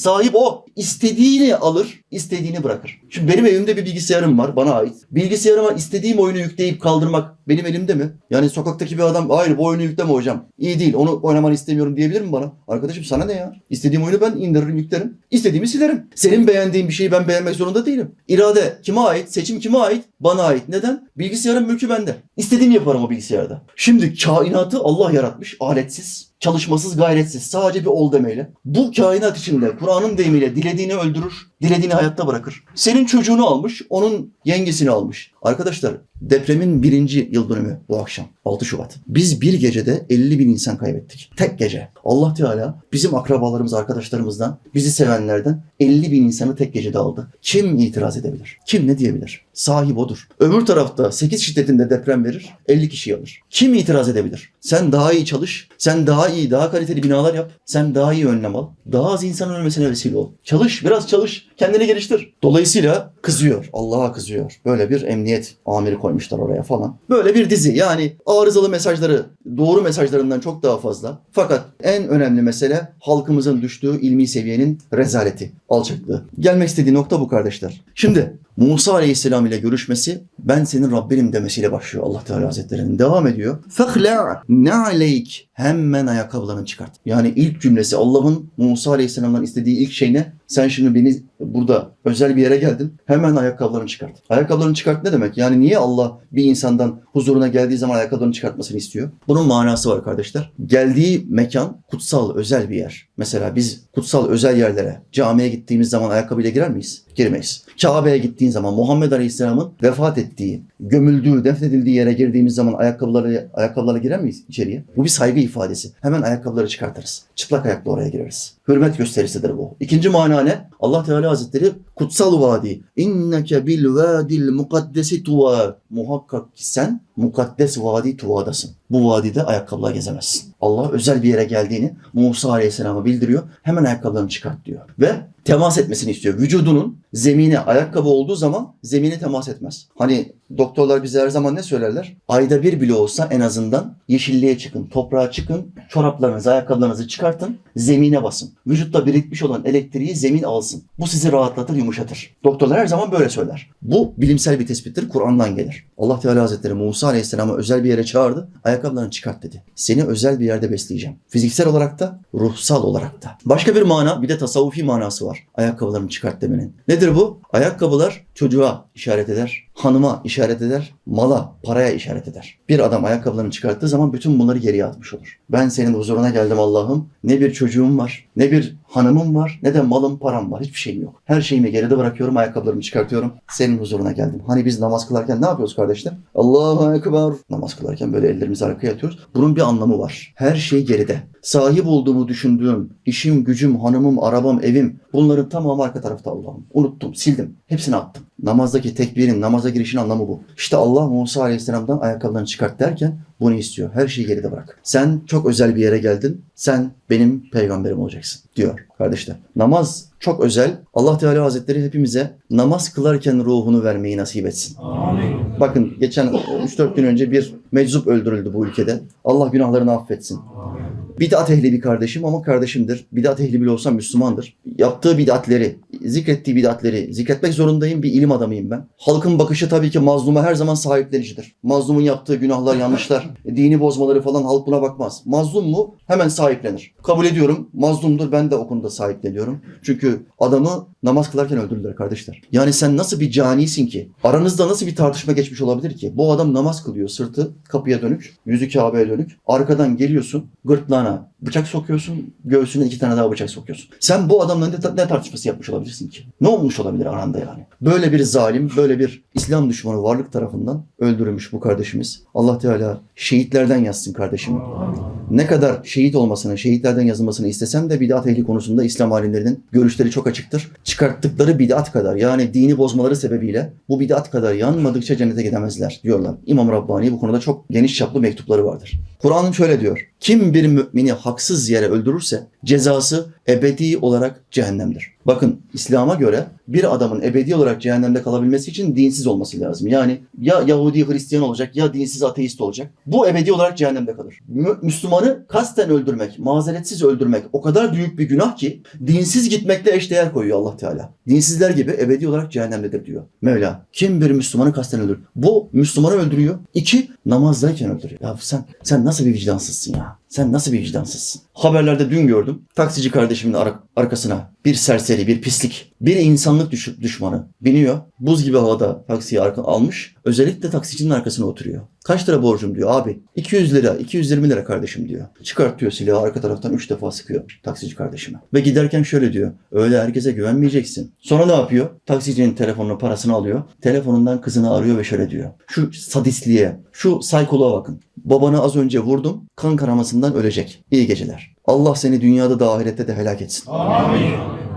Sahip o. İstediğini alır, istediğini bırakır. Şimdi benim evimde bir bilgisayarım var, bana ait. Bilgisayarıma istediğim oyunu yükleyip kaldırmak benim elimde mi? Yani sokaktaki bir adam, hayır bu oyunu yükleme hocam, İyi değil, onu oynamanı istemiyorum diyebilir mi bana? Arkadaşım sana ne ya? İstediğim oyunu ben indiririm, yüklerim. İstediğimi silerim. Senin beğendiğin bir şeyi ben beğenmek zorunda değilim. İrade kime ait? Seçim kime ait? Bana ait. Neden? Bilgisayarın mülkü bende. İstediğimi yaparım o bilgisayarda. Şimdi kainatı Allah yaratmış, aletsiz, çalışmasız, gayretsiz, sadece bir ol demeyle. Bu kainat içinde Kur'an'ın deyimiyle dilediğini öldürür, dilediğini hayatta bırakır. Senin çocuğunu almış, onun yengesini almış. Arkadaşlar, depremin 1. yıl dönümü bu akşam, 6 Şubat. Biz bir gecede 50 bin insan kaybettik. Tek gece. Allah Teala bizim akrabalarımız, arkadaşlarımızdan, bizi sevenlerden 50 bin insanı tek gecede aldı. Kim itiraz edebilir? Kim ne diyebilir? Sahip odur. Öbür tarafta 8 şiddetinde deprem verir, 50 kişi alır. Kim itiraz edebilir? Sen daha iyi çalış, sen daha iyi, daha kaliteli binalar yap, sen daha iyi önlem al, daha az insanın ölmesine vesile ol. Çalış, biraz çalış, kendini geliştir. Dolayısıyla kızıyor, Allah'a kızıyor. Böyle bir emniyet amiri koymuşlar oraya falan. Böyle bir dizi, yani arızalı mesajları doğru mesajlarından çok daha fazla. Fakat en önemli mesele halkımızın düştüğü ilmi seviyenin rezaleti, alçaklığı. Gelmek istediği nokta bu kardeşler. Şimdi Musa Aleyhisselam ile görüşmesi, ben senin Rabbinim demesiyle başlıyor Allah Teala Hazretleri'nin. Devam ediyor. فَخْلَعْ نَعْلَيْكِ Hemen ayakkabılarını çıkart. Yani ilk cümlesi, Allah'ın Musa Aleyhisselam'dan istediği ilk şey ne? Sen şimdi beni burada özel bir yere geldin. Hemen ayakkabılarını çıkart. Ayakkabılarını çıkart ne demek? Yani niye Allah bir insandan huzuruna geldiği zaman ayakkabılarını çıkartmasını istiyor? Bunun manası var kardeşler. Geldiği mekan kutsal, özel bir yer. Mesela biz kutsal, özel yerlere, camiye gittiğimiz zaman ayakkabıyla girer miyiz? Girmeyiz. Kabe'ye gittiğin zaman, Muhammed Aleyhisselam'ın vefat ettiği, gömüldüğü, defnedildiği yere girdiğimiz zaman ayakkabılarla girer miyiz içeriye? Bu bir saygı ifadesi. Hemen ayakkabıları çıkartırız. Çıplak ayakla oraya gireriz. Hürmet gösterisidir bu. İkinci mana ne? Allah Teala Hazretleri kutsal vadi. İnneke bil vadil mukaddesi tuva. Muhakkak ki sen mukaddes vadi tuvadasın. Bu vadide ayakkabıla gezemezsin. Allah özel bir yere geldiğini Musa Aleyhisselam'a bildiriyor. Hemen ayakkabılarını çıkart diyor. Ve temas etmesini istiyor. Vücudunun zemine, ayakkabı olduğu zaman zemine temas etmez. Hani doktorlar bize her zaman ne söylerler? Ayda bir bile olsa en azından yeşilliğe çıkın, toprağa çıkın, çoraplarınızı, ayakkabılarınızı çıkartın, zemine basın. Vücutta birikmiş olan elektriği zemin alsın. Bu sizi rahatlatır, yumuşatır. Doktorlar her zaman böyle söyler. Bu bilimsel bir tespittir, Kur'an'dan gelir. Allah Teala Hazretleri Musa Aleyhisselam'ı özel bir yere çağırdı, ayakkabılarını çıkart dedi. Seni özel bir yerde besleyeceğim. Fiziksel olarak da, ruhsal olarak da. Başka bir mana, bir de tasavvufi manası var. Ayakkabılarını çıkart demenin. Nedir bu? Ayakkabılar çocuğa işaret eder, hanıma işaret eder, mala, paraya işaret eder. Bir adam ayakkabılarını çıkarttığı zaman bütün bunları geriye atmış olur. Ben senin huzuruna geldim Allah'ım. Ne bir çocuğum var, ne bir hanımım var, ne de malım, param var. Hiçbir şeyim yok. Her şeyimi geride bırakıyorum, ayakkabılarımı çıkartıyorum. Senin huzuruna geldim. Hani biz namaz kılarken ne yapıyoruz kardeşler? Allahu Ekber. Namaz kılarken böyle ellerimizi arkaya atıyoruz. Bunun bir anlamı var. Her şey geride. Sahip olduğumu düşündüğüm, işim, gücüm, hanımım, arabam, evim, bunların tamamı arka tarafta Allah'ım. Unuttum, sildim. Hepsini attım. Namazdaki tekbirin, namaza girişin anlamı bu. İşte Allah Musa Aleyhisselam'dan ayakkabılarını çıkart derken bunu istiyor. Her şeyi geride bırak. Sen çok özel bir yere geldin. Sen benim peygamberim olacaksın diyor kardeşler. Namaz çok özel. Allah Teala Hazretleri hepimize namaz kılarken ruhunu vermeyi nasip etsin. Amin. Bakın geçen 3-4 gün önce bir meczup öldürüldü bu ülkede. Allah günahlarını affetsin. Amin. Bid'at ehli bir kardeşim ama kardeşimdir. Bid'at ehli bile olsam Müslümandır. Yaptığı bid'atleri, zikrettiği bid'atleri zikretmek zorundayım. Bir ilim adamıyım ben. Halkın bakışı tabii ki mazluma her zaman sahiplenicidir. Mazlumun yaptığı günahlar, yanlışlar, dini bozmaları falan halk buna bakmaz. Mazlum mu? Hemen sahiplenir. Kabul ediyorum. Mazlumdur. Ben de o konuda sahipleniyorum. Çünkü adamı namaz kılarken öldürdüler kardeşler. Yani sen nasıl bir canisin ki? Aranızda nasıl bir tartışma geçmiş olabilir ki? Bu adam namaz kılıyor. Sırtı kapıya dönük, yüzü Kabe'ye dönük. Arkadan geliyorsun, gırtlağına bıçak sokuyorsun, göğsüne 2 tane daha bıçak sokuyorsun. Sen bu adamla ne tartışması yapmış olabilirsin ki? Ne olmuş olabilir aranda yani? Böyle bir zalim, böyle bir İslam düşmanı varlık tarafından öldürülmüş bu kardeşimiz. Allah Teala şehitlerden yazsın kardeşimi. Ne kadar şehit olmasını, şehitlerden yazılmasını istesem de bid'at ehli konusunda İslam alimlerinin görüşleri çok açıktır. Çıkarttıkları bid'at kadar, yani dini bozmaları sebebiyle bu bid'at kadar yanmadıkça cennete gidemezler diyorlar. İmam Rabbani bu konuda çok geniş çaplı mektupları vardır. Kur'an'ın şöyle diyor. Kim bir mümini haksız yere öldürürse cezası ebedi olarak cehennemdir. Bakın İslam'a göre bir adamın ebedi olarak cehennemde kalabilmesi için dinsiz olması lazım. Yani ya Yahudi Hristiyan olacak ya dinsiz ateist olacak. Bu ebedi olarak cehennemde kalır. Müslümanı kasten öldürmek, mazeretsiz öldürmek o kadar büyük bir günah ki dinsiz gitmekle eşdeğer koyuyor Allah Teala. Dinsizler gibi ebedi olarak cehennemdedir diyor Mevla. Kim bir Müslümanı kasten öldürür? Bu Müslümanı öldürüyor. 2, namazdayken öldürüyor. Ya sen nasıl bir vicdansızsın ya? Sen nasıl bir vicdansızsın? Haberlerde dün gördüm. Taksici kardeşimin arkasına bir serseri, bir pislik, bir insanlık düşmanı biniyor. Buz gibi havada taksiyi almış. Özellikle taksicinin arkasına oturuyor. Kaç lira borcum diyor abi. 200 lira, 220 lira kardeşim diyor. Çıkartıyor silahı arka taraftan 3 defa sıkıyor taksici kardeşime. Ve giderken şöyle diyor. Öyle herkese güvenmeyeceksin. Sonra ne yapıyor? Taksicinin telefonunun parasını alıyor. Telefonundan kızını arıyor ve şöyle diyor. Şu sadistliğe, şu psikoloğa bakın. Babanı az önce vurdum. Kan kanamasından ölecek. İyi geceler. Allah seni dünyada da ahirette de helak etsin. Amin.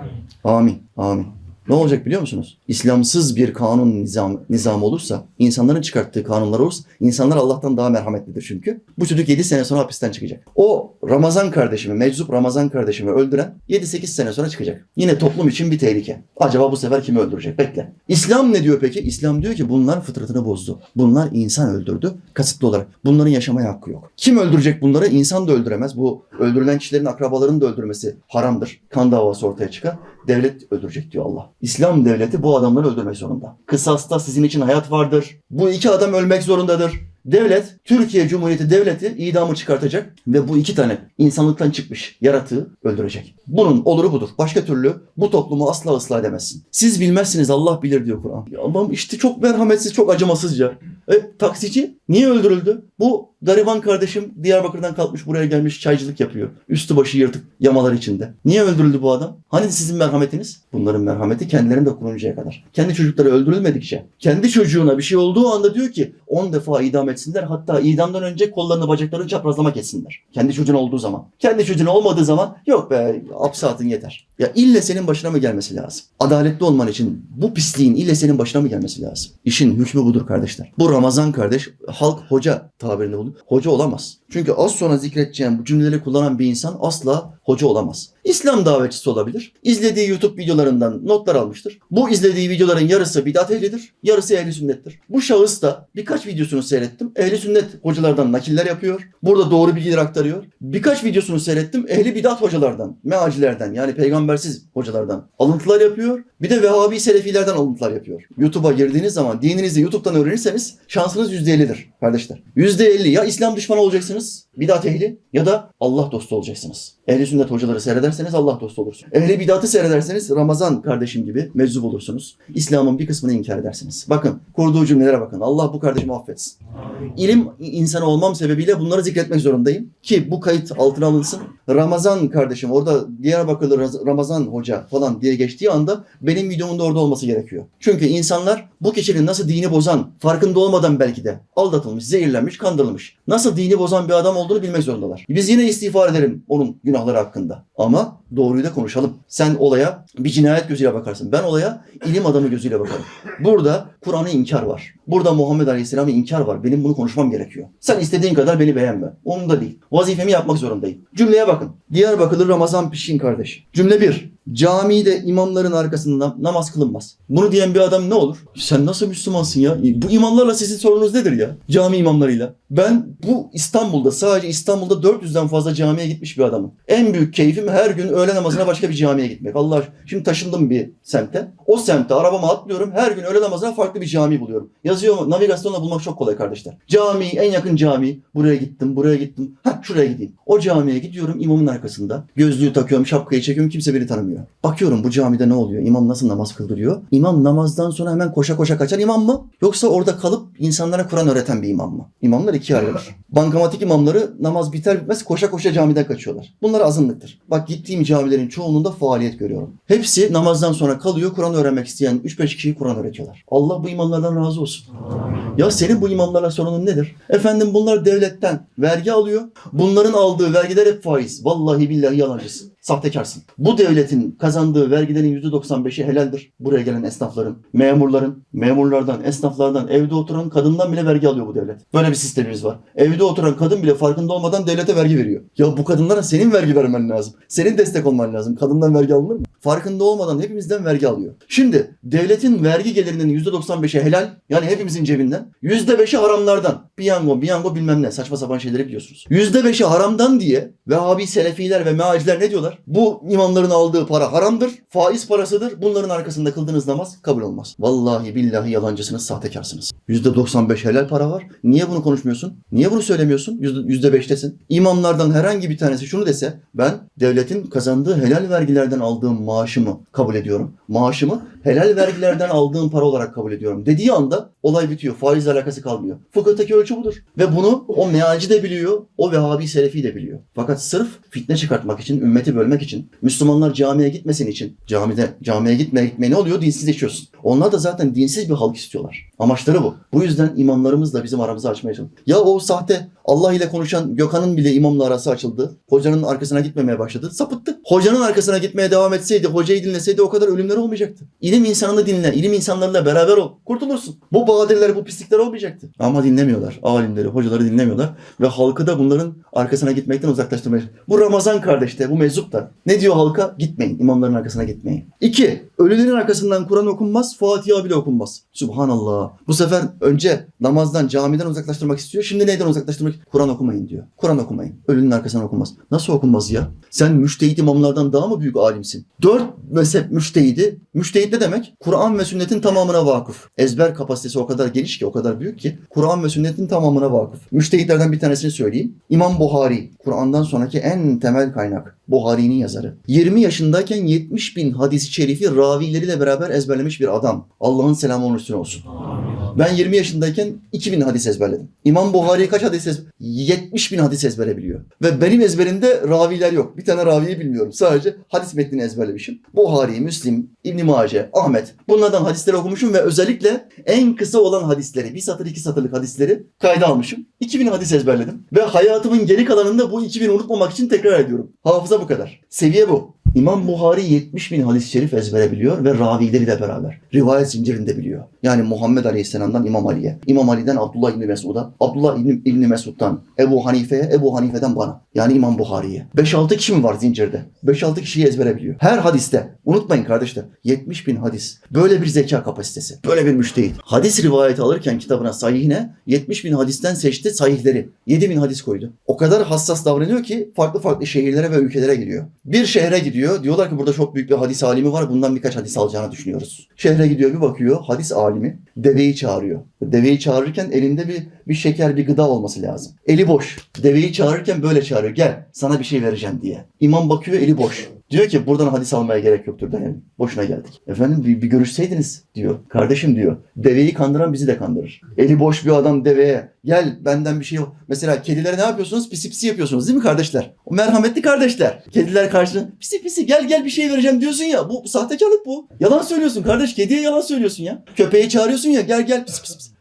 Amin. Amin. Ne olacak biliyor musunuz? İslamsız bir kanun nizam olursa, insanların çıkarttığı kanunlar olursa, insanlar Allah'tan daha merhametlidir çünkü. Bu çocuk 7 sene sonra hapisten çıkacak. O Ramazan kardeşimi, meczup Ramazan kardeşimi öldüren 7-8 sene sonra çıkacak. Yine toplum için bir tehlike. Acaba bu sefer kimi öldürecek? Bekle. İslam ne diyor peki? İslam diyor ki bunlar fıtratını bozdu. Bunlar insan öldürdü kasıtlı olarak. Bunların yaşamaya hakkı yok. Kim öldürecek bunları? İnsan da öldüremez. Bu öldürülen kişilerin akrabalarını da öldürmesi haramdır. Kan davası ortaya çıkar. Devlet öldürecek diyor Allah. İslam devleti bu adamları öldürmek zorunda. Kısasta sizin için hayat vardır. Bu 2 adam ölmek zorundadır. Devlet, Türkiye Cumhuriyeti Devleti idamı çıkartacak ve bu 2 tane insanlıktan çıkmış yaratığı öldürecek. Bunun oluru budur. Başka türlü bu toplumu asla ıslah edemezsin. Siz bilmezsiniz, Allah bilir diyor Kur'an. Allah'ım işte çok merhametsiz, çok acımasızca. Taksici niye öldürüldü? Bu gariban kardeşim Diyarbakır'dan kalkmış buraya gelmiş çaycılık yapıyor. Üstü başı yırtık yamalar içinde. Niye öldürüldü bu adam? Hani sizin merhametiniz? Bunların merhameti kendilerine dokununcaya kadar. Kendi çocukları öldürülmedikçe, kendi çocuğuna bir şey olduğu anda diyor ki 10 defa idam etsinler. Hatta idamdan önce kollarını bacaklarını çaprazlama kessinler. Kendi çocuğun olduğu zaman. Kendi çocuğun olmadığı zaman yok be hapse atın yeter. Ya ille senin başına mı gelmesi lazım? Adaletli olman için bu pisliğin ille senin başına mı gelmesi lazım? İşin hükmü budur kardeşler. Bu Ramazan kardeş halk hoca tabirini buldu. Hoca olamaz. Çünkü az sonra zikredeceğim bu cümleleri kullanan bir insan asla hoca olamaz. İslam davetçisi olabilir. İzlediği YouTube videolarından notlar almıştır. Bu izlediği videoların yarısı bidat ehlidir, yarısı ehli sünnettir. Bu şahıs da birkaç videosunu seyrettim. Ehli sünnet hocalardan nakiller yapıyor. Burada doğru bilgiler aktarıyor. Birkaç videosunu seyrettim. Ehli bidat hocalardan, mealcilerden yani peygambersiz hocalardan alıntılar yapıyor. Bir de Vehhabi Selefilerden alıntılar yapıyor. YouTube'a girdiğiniz zaman dininizi YouTube'dan öğrenirseniz şansınız %50'dir kardeşler. %50 ya İslam düşmanı olacaksınız, bidat ehli ya da Allah dostu olacaksınız. Ehli sünnet hocaları seyrederseniz Allah dostu olursunuz. Ehli bidatı seyrederseniz Ramazan kardeşim gibi meczup olursunuz. İslam'ın bir kısmını inkar edersiniz. Bakın kurduğu cümlelere bakın. Allah bu kardeşimi affetsin. İlim insanı olmam sebebiyle bunları zikretmek zorundayım ki bu kayıt altına alınsın. Ramazan kardeşim orada Diyarbakırlı Ramazan hoca falan diye geçtiği anda benim videomun da orada olması gerekiyor. Çünkü insanlar bu kişinin nasıl dini bozan, farkında olmadan belki de aldatılmış, zehirlenmiş, kandırılmış. Nasıl dini bozan bir adam olduğunu bilmek zorundalar. Biz yine istiğfar edelim onun günahları hakkında. Ama doğruyu da konuşalım. Sen olaya bir cinayet gözüyle bakarsın. Ben olaya ilim adamı gözüyle bakarım. Burada Kur'an'ı inkar var. Burada Muhammed Aleyhisselam'ı inkar var. Benim bunu konuşmam gerekiyor. Sen istediğin kadar beni beğenme. Onun da değil. Vazifemi yapmak zorundayım. Cümleye bakın. Diyarbakırlı Ramazan Pişkin kardeş. Cümle 1. Camide imamların arkasında namaz kılınmaz. Bunu diyen bir adam ne olur? Sen nasıl Müslümansın ya? Bu imamlarla sizin sorunuz nedir ya? Cami imamlarıyla. Ben bu İstanbul'da sadece İstanbul'da 400'den fazla camiye gitmiş bir adamım. En büyük keyfim her gün öğle namazına başka bir camiye gitmek. Allah aşkına. Şimdi taşındım bir semte. O semte arabama atlıyorum. Her gün öğle namazına farklı bir cami buluyorum. Yazıyor navigasyonla bulmak çok kolay kardeşler. Cami, en yakın cami. Buraya gittim, buraya gittim. Şuraya gideyim. O camiye gidiyorum imamın arkasında. Gözlüğü takıyorum, şapkayı çekiyorum. Kimse beni tanımıyor. Bakıyorum bu camide ne oluyor? İmam nasıl namaz kıldırıyor? İmam namazdan sonra hemen koşa koşa kaçan imam mı? Yoksa orada kalıp insanlara Kur'an öğreten bir imam mı? İmamlar ikiye ayrılır. Bankamatik imamları namaz biter bitmez koşa koşa camiden kaçıyorlar. Bunlar azınlıktır. Bak gittiğim camilerin çoğunluğunda faaliyet görüyorum. Hepsi namazdan sonra kalıyor. Kur'an öğrenmek isteyen 3-5 kişiyi Kur'an öğretiyorlar. Allah bu imamlardan razı olsun. Ya senin bu imamlarla sorunun nedir? Efendim bunlar devletten vergi alıyor. Bunların aldığı vergiler hep faiz. Vallahi billahi yalancısın. sahtekarsın. Bu devletin kazandığı vergilerin %95'i helaldir. Buraya gelen esnafların, memurlardan, esnaflardan, evde oturan kadından bile vergi alıyor bu devlet. Böyle bir sistemimiz var. Evde oturan kadın bile farkında olmadan devlete vergi veriyor. Ya bu kadınlara senin vergi vermen lazım. Senin destek olman lazım. Kadından vergi alınır mı? Farkında olmadan hepimizden vergi alıyor. Şimdi devletin vergi gelirinin %95'i helal, yani hepimizin cebinden. %5'i haramlardan. Piyango bilmem ne, saçma sapan şeyleri biliyorsunuz. %5'i haramdan diye Vehhabi Selefiler ve mealciler ne diyorlar? Bu imamların aldığı para haramdır, faiz parasıdır. Bunların arkasında kıldığınız namaz kabul olmaz. Vallahi billahi yalancısınız, sahtekarsınız. %95 helal para var. Niye bunu konuşmuyorsun? Niye bunu söylemiyorsun? %5'tesin. İmamlardan herhangi bir tanesi şunu dese, ben devletin kazandığı helal vergilerden aldığım maaşımı kabul ediyorum. Maaşımı helal vergilerden aldığım para olarak kabul ediyorum dediği anda olay bitiyor. Faizle alakası kalmıyor. Fıkıhtaki ölçü budur. Ve bunu o mealci de biliyor, o Vehhabi Selefi de biliyor. Fakat sırf fitne çıkartmak için, ümmeti bölmek için, Müslümanlar camiye gitmesin için, camiye gitmeye ne oluyor? Dinsizleşiyorsun. Onlar da zaten dinsiz bir halk istiyorlar. Amaçları bu. Bu yüzden imamlarımız da bizim aramızı açmaya çalışıyor. Ya o sahte Allah ile konuşan Gökhan'ın bile imamla arası açıldı. Hocanın arkasına gitmemeye başladı. Sapıttı. Hocanın arkasına gitmeye devam etseydi, hocayı dinleseydi o kadar ölümler olmayacaktı. İlim insanını dinle, ilim insanlarıyla beraber ol. Kurtulursun. Bu badirler, bu pislikler olmayacaktı. Ama dinlemiyorlar. Alimleri, hocaları dinlemiyorlar. Ve halkı da bunların arkasına gitmekten uzaklaştırmaya. Bu Ramazan kardeşte, bu meczup da. Ne diyor halka? Gitmeyin. İmamların arkasına gitmeyin. 2. Ölülerin arkasından Kur'an okunmaz, Fatiha bile okunmaz. Subhanallah. Bu sefer önce namazdan, camiden uzaklaştırmak istiyor. Şimdi neyden uzaklaştırmak? Kur'an okumayın diyor. Kur'an okumayın. Ölünün arkasından okunmaz. Nasıl okunmaz ya? Sen müştehit imamlardan daha mı büyük alimsin? 4 mezhep müştehidi. Müştehit ne demek? Kur'an ve sünnetin tamamına vakıf. Ezber kapasitesi o kadar geniş ki, o kadar büyük ki Kur'an ve sünnetin tamamına vakıf. Müştehitlerden bir tanesini söyleyeyim. İmam Buhari. Kur'an'dan sonraki en temel kaynak. Buhari'nin yazarı. 20 yaşındayken 70 bin hadis-i şerifi ravileriyle beraber ezberlemiş bir adam. Allah'ın selamı onun üstüne olsun. Ben 20 yaşındayken 2000 hadis ezberledim. İmam Buhari kaç hadis 70 bin hadis ezbere biliyor. Ve benim ezberimde raviler yok. Bir tane raviyi bilmiyorum. Sadece hadis metnini ezberlemişim. Buhari, Müslim, İbn-i Mace, Ahmet. Bunlardan hadisleri okumuşum ve özellikle en kısa olan hadisleri, 1 satır 2 satırlık hadisleri kayda almışım. 2000 hadis ezberledim. Ve hayatımın geri kalanında bu 2000'i unutmamak için tekrar ediyorum. Hafıza bu kadar. Seviye bu. İmam Buhari 70 bin hadis-i şerif ezbere biliyor ve ravileriyle beraber. Rivayet zincirinde biliyor. Yani Muhammed Aleyhisselam'dan İmam Ali'ye, İmam Ali'den Abdullah İbni Mesud'a, Abdullah İbni Mesud'dan Ebu Hanife'ye, Ebu Hanife'den bana. Yani İmam Buhari'ye. 5-6 kişi mi var zincirde? 5-6 kişiyi ezbere biliyor. Her hadiste. Unutmayın kardeşler. 70 bin hadis. Böyle bir zeka kapasitesi. Böyle bir müştehit. Hadis rivayeti alırken kitabına sahihine 70 bin hadisten seçti sahihleri. 7 bin hadis koydu. O kadar hassas davranıyor ki farklı şehirlere ve ülkelere gidiyor. Bir şehre gidiyor. Diyorlar ki burada çok büyük bir hadis alimi var. Bundan birkaç hadis alacağını düşünüyoruz. Şehre gidiyor, bir bakıyor. Hadis alimi deveyi çağırıyor. Deveyi çağırırken elinde bir şeker, bir gıda olması lazım. Eli boş. Deveyi çağırırken böyle çağırıyor. Gel sana bir şey vereceğim diye. İmam bakıyor, eli boş. Diyor ki buradan hadis almaya gerek yoktur, dönelim. Boşuna geldik. Efendim bir görüşseydiniz diyor. Kardeşim diyor. Deveyi kandıran bizi de kandırır. Eli boş bir adam deveye gel benden bir şey yok. Mesela kedilere ne yapıyorsunuz? Pisi pisi yapıyorsunuz değil mi kardeşler? O merhametli kardeşler. Kediler karşısında pisi pisi gel bir şey vereceğim diyorsun ya. Bu sahtekarlık bu. Yalan söylüyorsun kardeş. Kediye yalan söylüyorsun ya. Köpeği çağırıyorsun ya gel pisi pisi.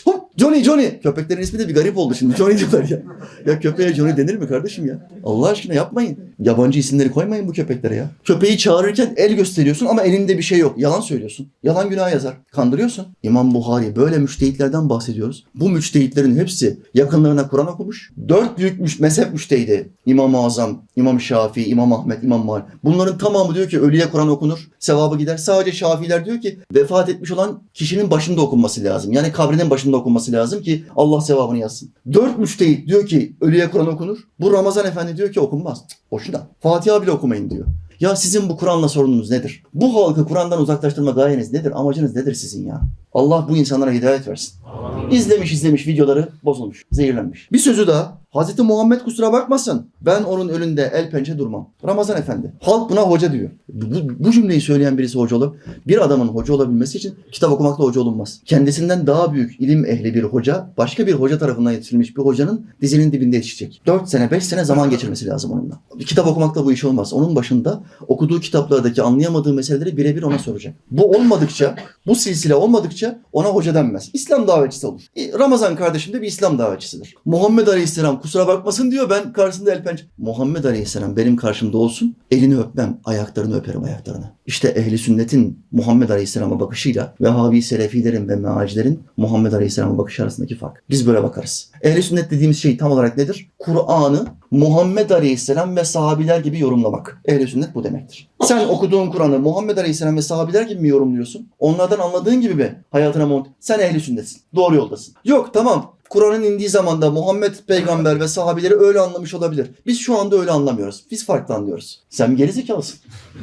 Johnny. Köpeklerin ismi de bir garip oldu şimdi. Johnny diyorlar ya. Ya köpeğe Johnny denir mi kardeşim ya? Allah aşkına yapmayın. Yabancı isimleri koymayın bu köpeklere ya. Köpeği çağırırken el gösteriyorsun ama elinde bir şey yok. Yalan söylüyorsun. Yalan günah yazar. Kandırıyorsun. İmam Buhari, böyle müştehitlerden bahsediyoruz. Bu müştehitlerin hepsi yakınlarına Kur'an okumuş. 4 büyük mezhep müştehidi. İmam-ı Azam, İmam Şafii, İmam Ahmet, İmam Malik. Bunların tamamı diyor ki ölüye Kur'an okunur. Sevabı gider. Sadece Şafiiler diyor ki vefat etmiş olan kişinin başında okunması lazım. Yani kabrinin başında okunması lazım ki Allah sevabını yazsın. 4 müştehit diyor ki ölüye Kur'an okunur. Bu Ramazan Efendi diyor ki okunmaz. Boşuna. Fatiha bile okumayın diyor. Ya sizin bu Kur'an'la sorununuz nedir? Bu halkı Kur'an'dan uzaklaştırma gayeniz nedir? Amacınız nedir sizin ya? Allah bu insanlara hidayet versin. İzlemiş videoları bozulmuş, zehirlenmiş. Bir sözü daha. Hazreti Muhammed kusura bakmasın. Ben onun önünde el pençe durmam. Ramazan Efendi. Halk buna hoca diyor. Bu cümleyi söyleyen birisi hoca olur. Bir adamın hoca olabilmesi için kitap okumakla hoca olunmaz. Kendisinden daha büyük ilim ehli bir hoca, başka bir hoca tarafından yetiştirilmiş bir hocanın dizinin dibinde yetişecek. 4 sene, 5 sene zaman geçirmesi lazım onunla. Kitap okumakla bu iş olmaz. Onun başında okuduğu kitaplardaki anlayamadığı meseleleri birebir ona soracak. Bu olmadıkça, bu silsile olmadıkça ona hoca denmez. İslam davetçisi olur. Ramazan kardeşim de bir İslam davetçisidir. Muhammed Aleyhisselam Aleyhisselam kusura bakmasın diyor, ben karşısında el pençe. Muhammed Aleyhisselam benim karşımda olsun, elini öpmem, ayaklarını öperim, ayaklarını. İşte ehli sünnetin Muhammed Aleyhisselam'a bakışıyla Vehhabi Selefilerin ve mealcilerin Muhammed Aleyhisselam'a bakışı arasındaki fark. Biz böyle bakarız. Ehli sünnet dediğimiz şey tam olarak nedir? Kur'an'ı Muhammed Aleyhisselam ve sahabiler gibi yorumlamak. Ehli sünnet bu demektir. Sen okuduğun Kur'an'ı Muhammed Aleyhisselam ve sahabiler gibi mi yorumluyorsun? Onlardan anladığın gibi mi hayatına monte? Sen ehli sünnetsin. Doğru yoldasın. Yok, tamam. Kur'an'ın indiği zamanda Muhammed peygamber ve sahabeleri öyle anlamış olabilir. Biz şu anda öyle anlamıyoruz. Biz farklı anlıyoruz. Sen gerizekalısın.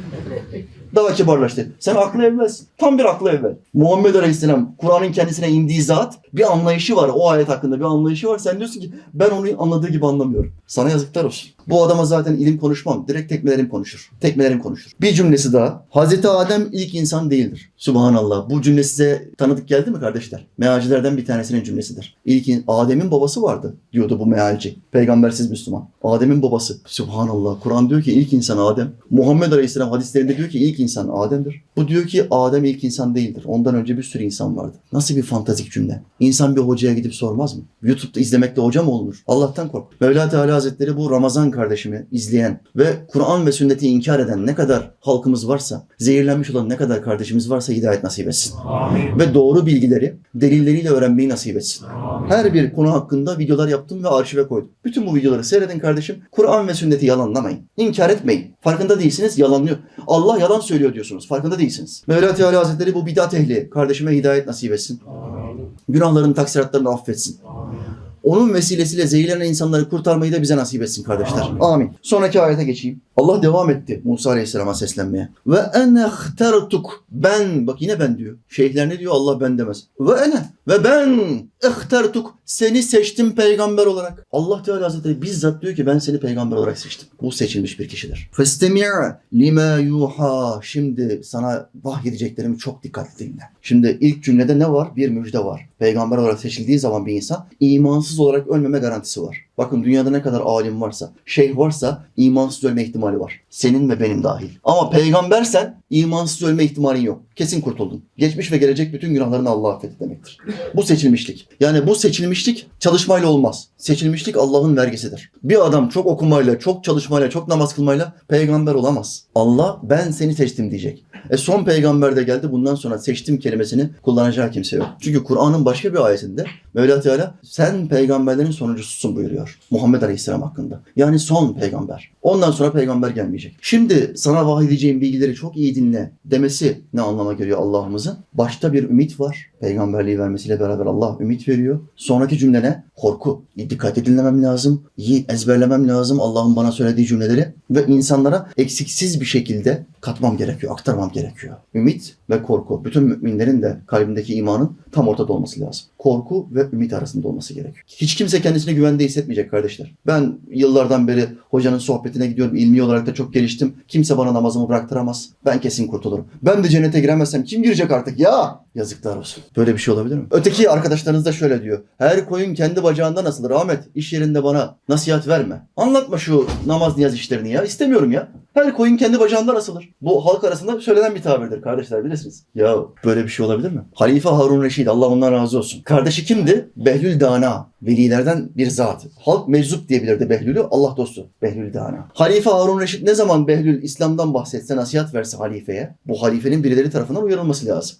Daha kibarlaştı. Sen aklı evvelsin. Tam bir aklı evvel. Muhammed Aleyhisselam Kur'an'ın kendisine indiği zat, bir anlayışı var. O ayet hakkında bir anlayışı var. Sen diyorsun ki ben onu anladığı gibi anlamıyorum. Sana yazıklar olsun. Bu adama zaten ilim konuşmam. Direkt tekmelerim konuşur. Tekmelerim konuşur. Bir cümlesi daha. Hazreti Adem ilk insan değildir. Subhanallah. Bu cümle size tanıdık geldi mi kardeşler? Mealcilerden bir tanesinin cümlesidir. Adem'in babası vardı diyordu bu mealci. Peygambersiz Müslüman. Adem'in babası. Subhanallah. Kur'an diyor ki ilk insan Adem. Muhammed Aleyhisselam hadislerinde diyor ki ilk insan Adem'dir. Bu diyor ki Adem ilk insan değildir. Ondan önce bir sürü insan vardı. Nasıl bir fantastik cümle. İnsan bir hocaya gidip sormaz mı? YouTube'da izlemekle hoca mı olunur? Allah'tan kork. Mevla Teala Hazretleri bu Ramazan kardeşimi izleyen ve Kur'an ve sünneti inkar eden ne kadar halkımız varsa, zehirlenmiş olan ne kadar kardeşimiz varsa hidayet nasip etsin. Amin. Ve doğru bilgileri delilleriyle öğrenmeyi nasip etsin. Amin. Her bir konu hakkında videolar yaptım ve arşive koydum. Bütün bu videoları seyredin kardeşim. Kur'an ve sünneti yalanlamayın. İnkar etmeyin. Farkında değilsiniz, yalanlıyor. Allah yalan söylüyor diyorsunuz. Farkında değilsiniz. Mevla Teala Hazretleri bu bidat ehli kardeşime hidayet nasip etsin. Amin. Günahların taksiratlarını affetsin. Amin. Onun vesilesiyle zehirlenen insanları kurtarmayı da bize nasip etsin kardeşler. Amin. Amin. Sonraki ayete geçeyim. Allah devam etti Musa Aleyhisselam'a seslenmeye. Ve ene ihtertuk. Ben, bak yine ben diyor. Şeyhler ne diyor? Allah ben demez. Ve ene. Ve ben ihtertuk. Seni seçtim peygamber olarak. Allah Teala Hazretleri bizzat diyor ki ben seni peygamber olarak seçtim. Bu seçilmiş bir kişidir. Festemi' lima yuha. Şimdi sana vahyedeceklerimi çok dikkatli dinle. Şimdi ilk cümlede ne var? Bir müjde var. Peygamber olarak seçildiği zaman bir insan imansız olarak ölmeme garantisi var. Bakın dünyada ne kadar alim varsa, şeyh varsa imansız ölme ihtimali var. Senin ve benim dahil. Ama peygambersen imansız ölme ihtimalin yok. Kesin kurtuldun. Geçmiş ve gelecek bütün günahlarını Allah affetti demektir. Bu seçilmişlik. Yani bu seçilmişlik çalışmayla olmaz. Seçilmişlik Allah'ın vergisidir. Bir adam çok okumayla, çok çalışmayla, çok namaz kılmayla peygamber olamaz. Allah ben seni seçtim diyecek. Son peygamber de geldi. Bundan sonra seçtim kelimesini kullanacağı kimse yok. Çünkü Kur'an'ın başka bir ayetinde Mevla Teala sen peygamberlerin sonuncususun buyuruyor. Muhammed Aleyhisselam hakkında. Yani son peygamber. Ondan sonra peygamber gelmeyecek. Şimdi sana vahyedeceğim bilgileri çok iyi dinle demesi ne anlama geliyor Allah'ımızın? Başta bir ümit var. Peygamberliği vermesiyle beraber Allah ümit veriyor. Sonraki cümle ne? Korku. Dikkatli dinlemem lazım. İyi ezberlemem lazım Allah'ın bana söylediği cümleleri. Ve insanlara eksiksiz bir şekilde katmam gerekiyor, aktarmam gerekiyor. Ümit ve korku. Bütün müminlerin de kalbindeki imanın tam ortada olması lazım. Korku ve ümit arasında olması gerekiyor. Hiç kimse kendisini güvende hissetmeyecek kardeşler. Ben yıllardan beri hocanın sohbetine gidiyorum. İlmi olarak da çok geliştim. Kimse bana namazımı bıraktıramaz. Ben kesin kurtulurum. Ben de cennete giremezsem kim girecek artık ya? Yazıklar olsun. Böyle bir şey olabilir mi? Öteki arkadaşlarınız da şöyle diyor. Her koyun kendi bacağından asılır. Ahmet iş yerinde bana nasihat verme. Anlatma şu namaz niyaz işlerini ya. İstemiyorum ya. Her koyun kendi bacağından asılır. Bu halk arasında söylenen bir tabirdir kardeşler bilirsiniz. Ya böyle bir şey olabilir mi? Halife Harun Reşid Allah ondan razı olsun. Kardeşi kimdi? Behlül Dana. Velilerden bir zat. Halk meczup diyebilirdi Behlül'ü. Allah dostu. Behlül Dana. Halife Harun Reşid ne zaman Behlül İslam'dan bahsetse, nasihat verse halifeye, bu halifenin birileri tarafından uyarılması lazım.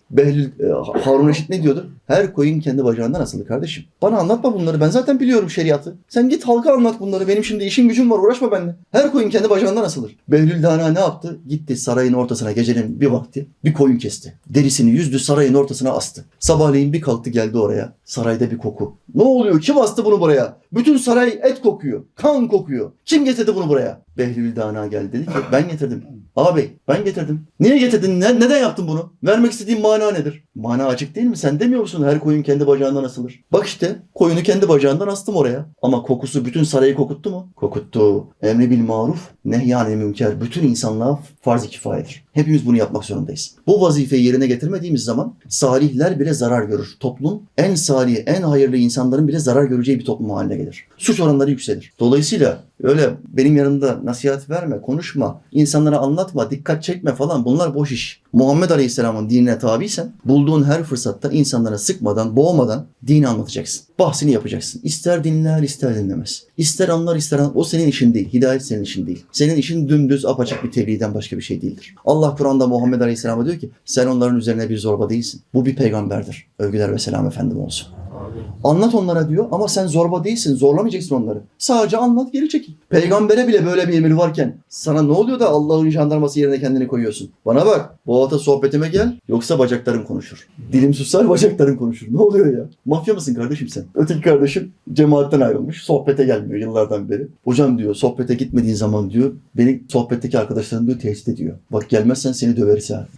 Harun Reşid ne diyordu? Her koyun kendi bacağından asılı kardeşim. Bana anlatma bunları. Ben zaten biliyorum şeriatı. Sen git halka anlat bunları. Benim şimdi işim gücüm var. Uğraşma benimle. Her koyun kendi bacağından asılır. Behlül Dana ne yaptı? Gitti sarayın ortasına gecenin bir vakti bir koyun kesti. Derisini yüzdü sarayın ortasına astı. Sabahleyin bir kalktı geldi oraya. Sarayda bir koku. Ne oluyor? Kim astı bunu buraya? Bütün saray et kokuyor. Kan kokuyor. Kim getirdi bunu buraya? Behlül Dana geldi dedi ki ben getirdim. Ağabey ben getirdim. Niye getirdin? Neden yaptın bunu? Vermek istediğin mana nedir? Mana açık değil mi? Sen demiyor musun her koyun kendi bacağından asılır? Bak işte koyunu kendi bacağından astım oraya. Ama kokusu bütün sarayı kokuttu mu? Kokuttu. Emri bil maruf, nehyan-ı münker. Bütün insanlığa farz-ı kifayedir. Hepimiz bunu yapmak zorundayız. Bu vazifeyi yerine getirmediğimiz zaman salihler bile zarar görür. Toplum en salih, en hayırlı insanların bile zarar göreceği bir toplum haline gelir. Suç oranları yükselir. Dolayısıyla öyle benim yanımda nasihat verme, konuşma, insanlara anlat dağıtma, dikkat çekme falan bunlar boş iş. Muhammed Aleyhisselam'ın dinine tabiysen bulduğun her fırsatta insanlara sıkmadan, boğmadan dini anlatacaksın. Bahsini yapacaksın. İster dinler, ister dinlemez. İster anlar, ister anlar. O senin işin değil. Hidayet senin işin değil. Senin işin dümdüz apaçık bir tebliğden başka bir şey değildir. Allah Kur'an'da Muhammed Aleyhisselam'a diyor ki sen onların üzerine bir zorba değilsin. Bu bir peygamberdir. Övgüler ve selam efendim olsun. Anlat onlara diyor ama sen zorba değilsin. Zorlamayacaksın onları. Sadece anlat, geri çekil. Peygambere bile böyle bir emir varken sana ne oluyor da Allah'ın jandarması yerine kendini koyuyorsun? Bana bak, bu hafta sohbetime gel yoksa bacaklarım konuşur. Dilim susar, bacaklarım konuşur. Ne oluyor ya? Mafya mısın kardeşim sen? Öteki kardeşim cemaatten ayrılmış. Sohbete gelmiyor yıllardan beri. Hocam diyor sohbete gitmediğin zaman diyor beni sohbetteki arkadaşlarım diyor tehdit ediyor. Bak gelmezsen seni döveriz ha.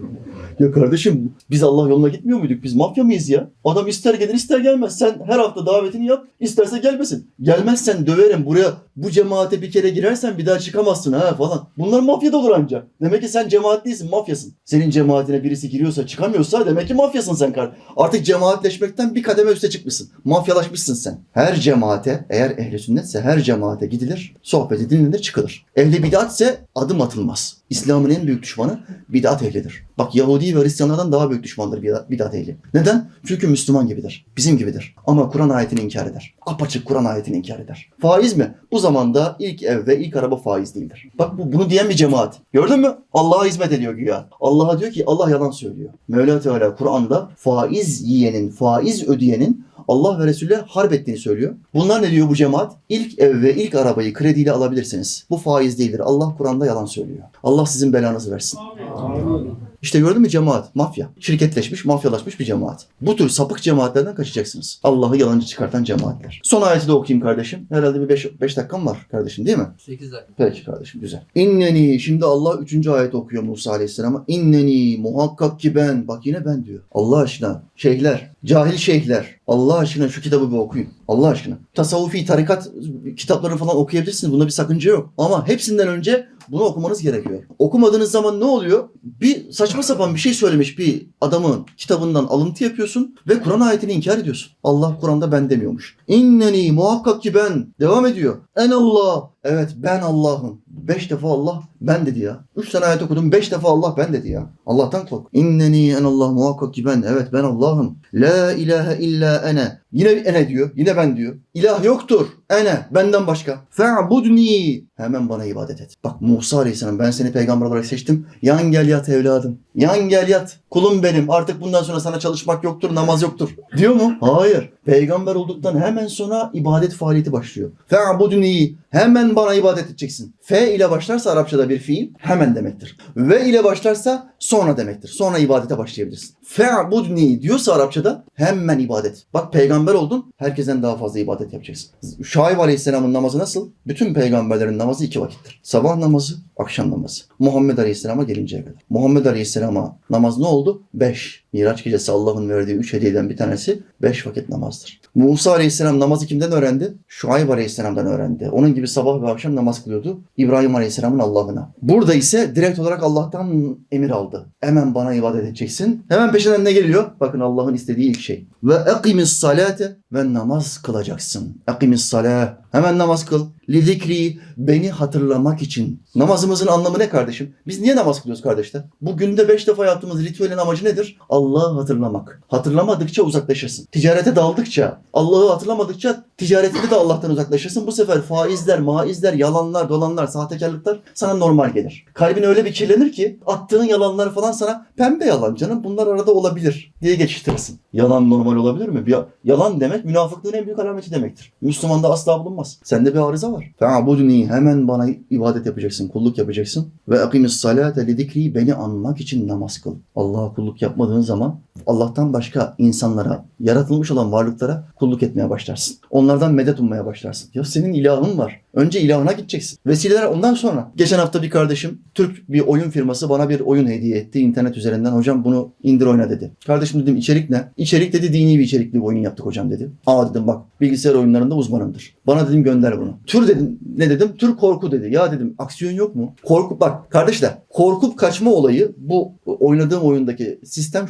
Ya kardeşim biz Allah yoluna gitmiyor muyduk? Biz mafya mıyız ya? Adam ister gelir ister gelmez. Sen her hafta davetini yap. İsterse gelmesin. Gelmezsen döverim. Buraya bu cemaate bir kere girersen bir daha çıkamazsın ha falan. Bunlar mafyada olur ancak. Demek ki sen cemaat değilsin, mafyasın. Senin cemaatine birisi giriyorsa çıkamıyorsa demek ki mafyasın sen kardeşim. Artık cemaatleşmekten bir kademe üste çıkmışsın. Mafyalaşmışsın sen. Her cemaate eğer ehli sünnetse her cemaate gidilir. Sohbeti dinlenir çıkılır. Ehli bid'atse adım atılmaz. İslam'ın en büyük düşmanı bid'at ehlidir. Bak Yahudi ve Hristiyanlardan daha büyük düşmandır bid'at ehli. Neden? Çünkü Müslüman gibidir. Bizim gibidir. Ama Kur'an ayetini inkar eder. Apaçık Kur'an ayetini inkar eder. Faiz mi? Bu zamanda ilk ev ve ilk araba faiz değildir. Bak bunu diyen bir cemaat. Gördün mü? Allah'a hizmet ediyor güya. Allah'a diyor ki Allah yalan söylüyor. Mevla Teala Kur'an'da faiz yiyenin, faiz ödeyenin Allah ve Resulü'yle harp ettiğini söylüyor. Bunlar ne diyor bu cemaat? İlk ev ve ilk arabayı krediyle alabilirsiniz. Bu faiz değildir. Allah Kur'an'da yalan söylüyor. Allah sizin belanızı versin. Amin. İşte gördün mü cemaat? Mafya. Şirketleşmiş, mafyalaşmış bir cemaat. Bu tür sapık cemaatlerden kaçacaksınız. Allah'ı yalancı çıkartan cemaatler. Son ayeti de okuyayım kardeşim. Herhalde bir 5 dakikam var kardeşim değil mi? 8 dakika. Peki kardeşim güzel. İnneni, şimdi Allah 3. ayeti okuyor Musa Aleyhisselam'a. İnneni muhakkak ki ben. Bak yine ben diyor. Allah aşkına şeyhler, cahil şeyhler. Allah aşkına şu kitabı bir okuyun. Allah aşkına. Tasavvufi tarikat kitaplarını falan okuyabilirsiniz. Bunda bir sakınca yok. Ama hepsinden önce bunu okumanız gerekiyor. Okumadığınız zaman ne oluyor? Bir saçma sapan bir şey söylemiş bir adamın kitabından alıntı yapıyorsun ve Kur'an ayetini inkar ediyorsun. Allah Kur'an'da ben demiyormuş. İnneni muhakkak ki ben. Devam ediyor. En Allah. Evet ben Allah'ım. 5 defa Allah ben dedi ya. 3 tane ayet okudum 5 defa Allah ben dedi ya. Allah'tan kork. İnneni en Allah muhakkak ki ben. Evet ben Allah'ım. La ilahe illa ene. Yine ene diyor. Yine ben diyor. İlah yoktur. Ene. Benden başka. Fe'budni. Hemen bana ibadet et. Bak Musa Aleyhisselam ben seni peygamber olarak seçtim. Yan gel yat evladım. Yan gel yat. Kulum benim. Artık bundan sonra sana çalışmak yoktur, namaz yoktur. Diyor mu? Hayır. Peygamber olduktan hemen sonra ibadet faaliyeti başlıyor. Fe'budni. Hemen bana ibadet edeceksin. Fe ile başlarsa Arapçada bir fiil hemen demektir. Ve ile başlarsa sonra demektir. Sonra ibadete başlayabilirsin. Fe'budni diyorsa Arapçada hemen ibadet. Bak peygamber oldun, herkesten daha fazla ibadet yapacaksın. Şuayb Aleyhisselam'ın namazı nasıl? Bütün peygamberlerin namazı 2 vakittir. Sabah namazı, akşam namazı. Muhammed Aleyhisselam'a gelinceye kadar. Muhammed Aleyhisselam'a namaz ne oldu? 5. Miraç gecesi Allah'ın verdiği 3 hediyeden bir tanesi 5 vakit namazdır. Musa Aleyhisselam namazı kimden öğrendi? Şuayb Aleyhisselam'dan öğrendi. Onun gibi sabah ve akşam namaz kılıyordu. İbrahim Aleyhisselam'ın Allah'ına. Burada ise direkt olarak Allah'tan emir aldı. Hemen bana ibadet edeceksin. Hemen peşinden ne geliyor? Bakın Allah'ın istediği ilk şey. Ve ekimis salate ve namaz kılacaksın. Ekimis salah. Hemen namaz kıl. Lidikri beni hatırlamak için. Namazımızın anlamı ne kardeşim? Biz niye namaz kılıyoruz kardeşler? Bu günde 5 defa yaptığımız ritüelin amacı nedir? Allah'ı hatırlamak. Hatırlamadıkça uzaklaşırsın. Ticarete daldıkça, Allah'ı hatırlamadıkça ticaretinde de Allah'tan uzaklaşırsın. Bu sefer faizler, maizler, yalanlar, dolanlar, sahtekarlıklar sana normal gelir. Kalbin öyle bir kirlenir ki attığın yalanlar falan sana pembe yalan canım bunlar arada olabilir diye geçiştirirsin. Yalan normal olabilir mi? Yalan demek münafıklığın en büyük alameti demektir. Müslümanda asla bulunmaz. Sende bir arıza var. Fe'budni hemen bana ibadet yapacaksın, kulluk yapacaksın. Ve akimis salate lidikri beni anmak için namaz kıl. Allah'a kulluk yapmadığın zaman Allah'tan başka insanlara, yaratılmış olan varlıklara kulluk etmeye başlarsın. Onlardan medet ummaya başlarsın. Ya senin ilahın var. Önce ilahına gideceksin. Vesileler ondan sonra. Geçen hafta bir kardeşim, Türk bir oyun firması bana bir oyun hediye etti. İnternet üzerinden hocam bunu indir oyna dedi. Kardeşim dedim içerik ne? İçerik dedi dini bir içerikli bir oyun yaptık hocam dedi. Aa dedim bak bilgisayar oyunlarında uzmanımdır. Bana dedim gönder bunu. Tür dedim ne dedim? Tür korku dedi. Ya dedim aksiyon yok mu? Korku bak kardeşler korkup kaçma olayı bu oynadığım oyundaki sistem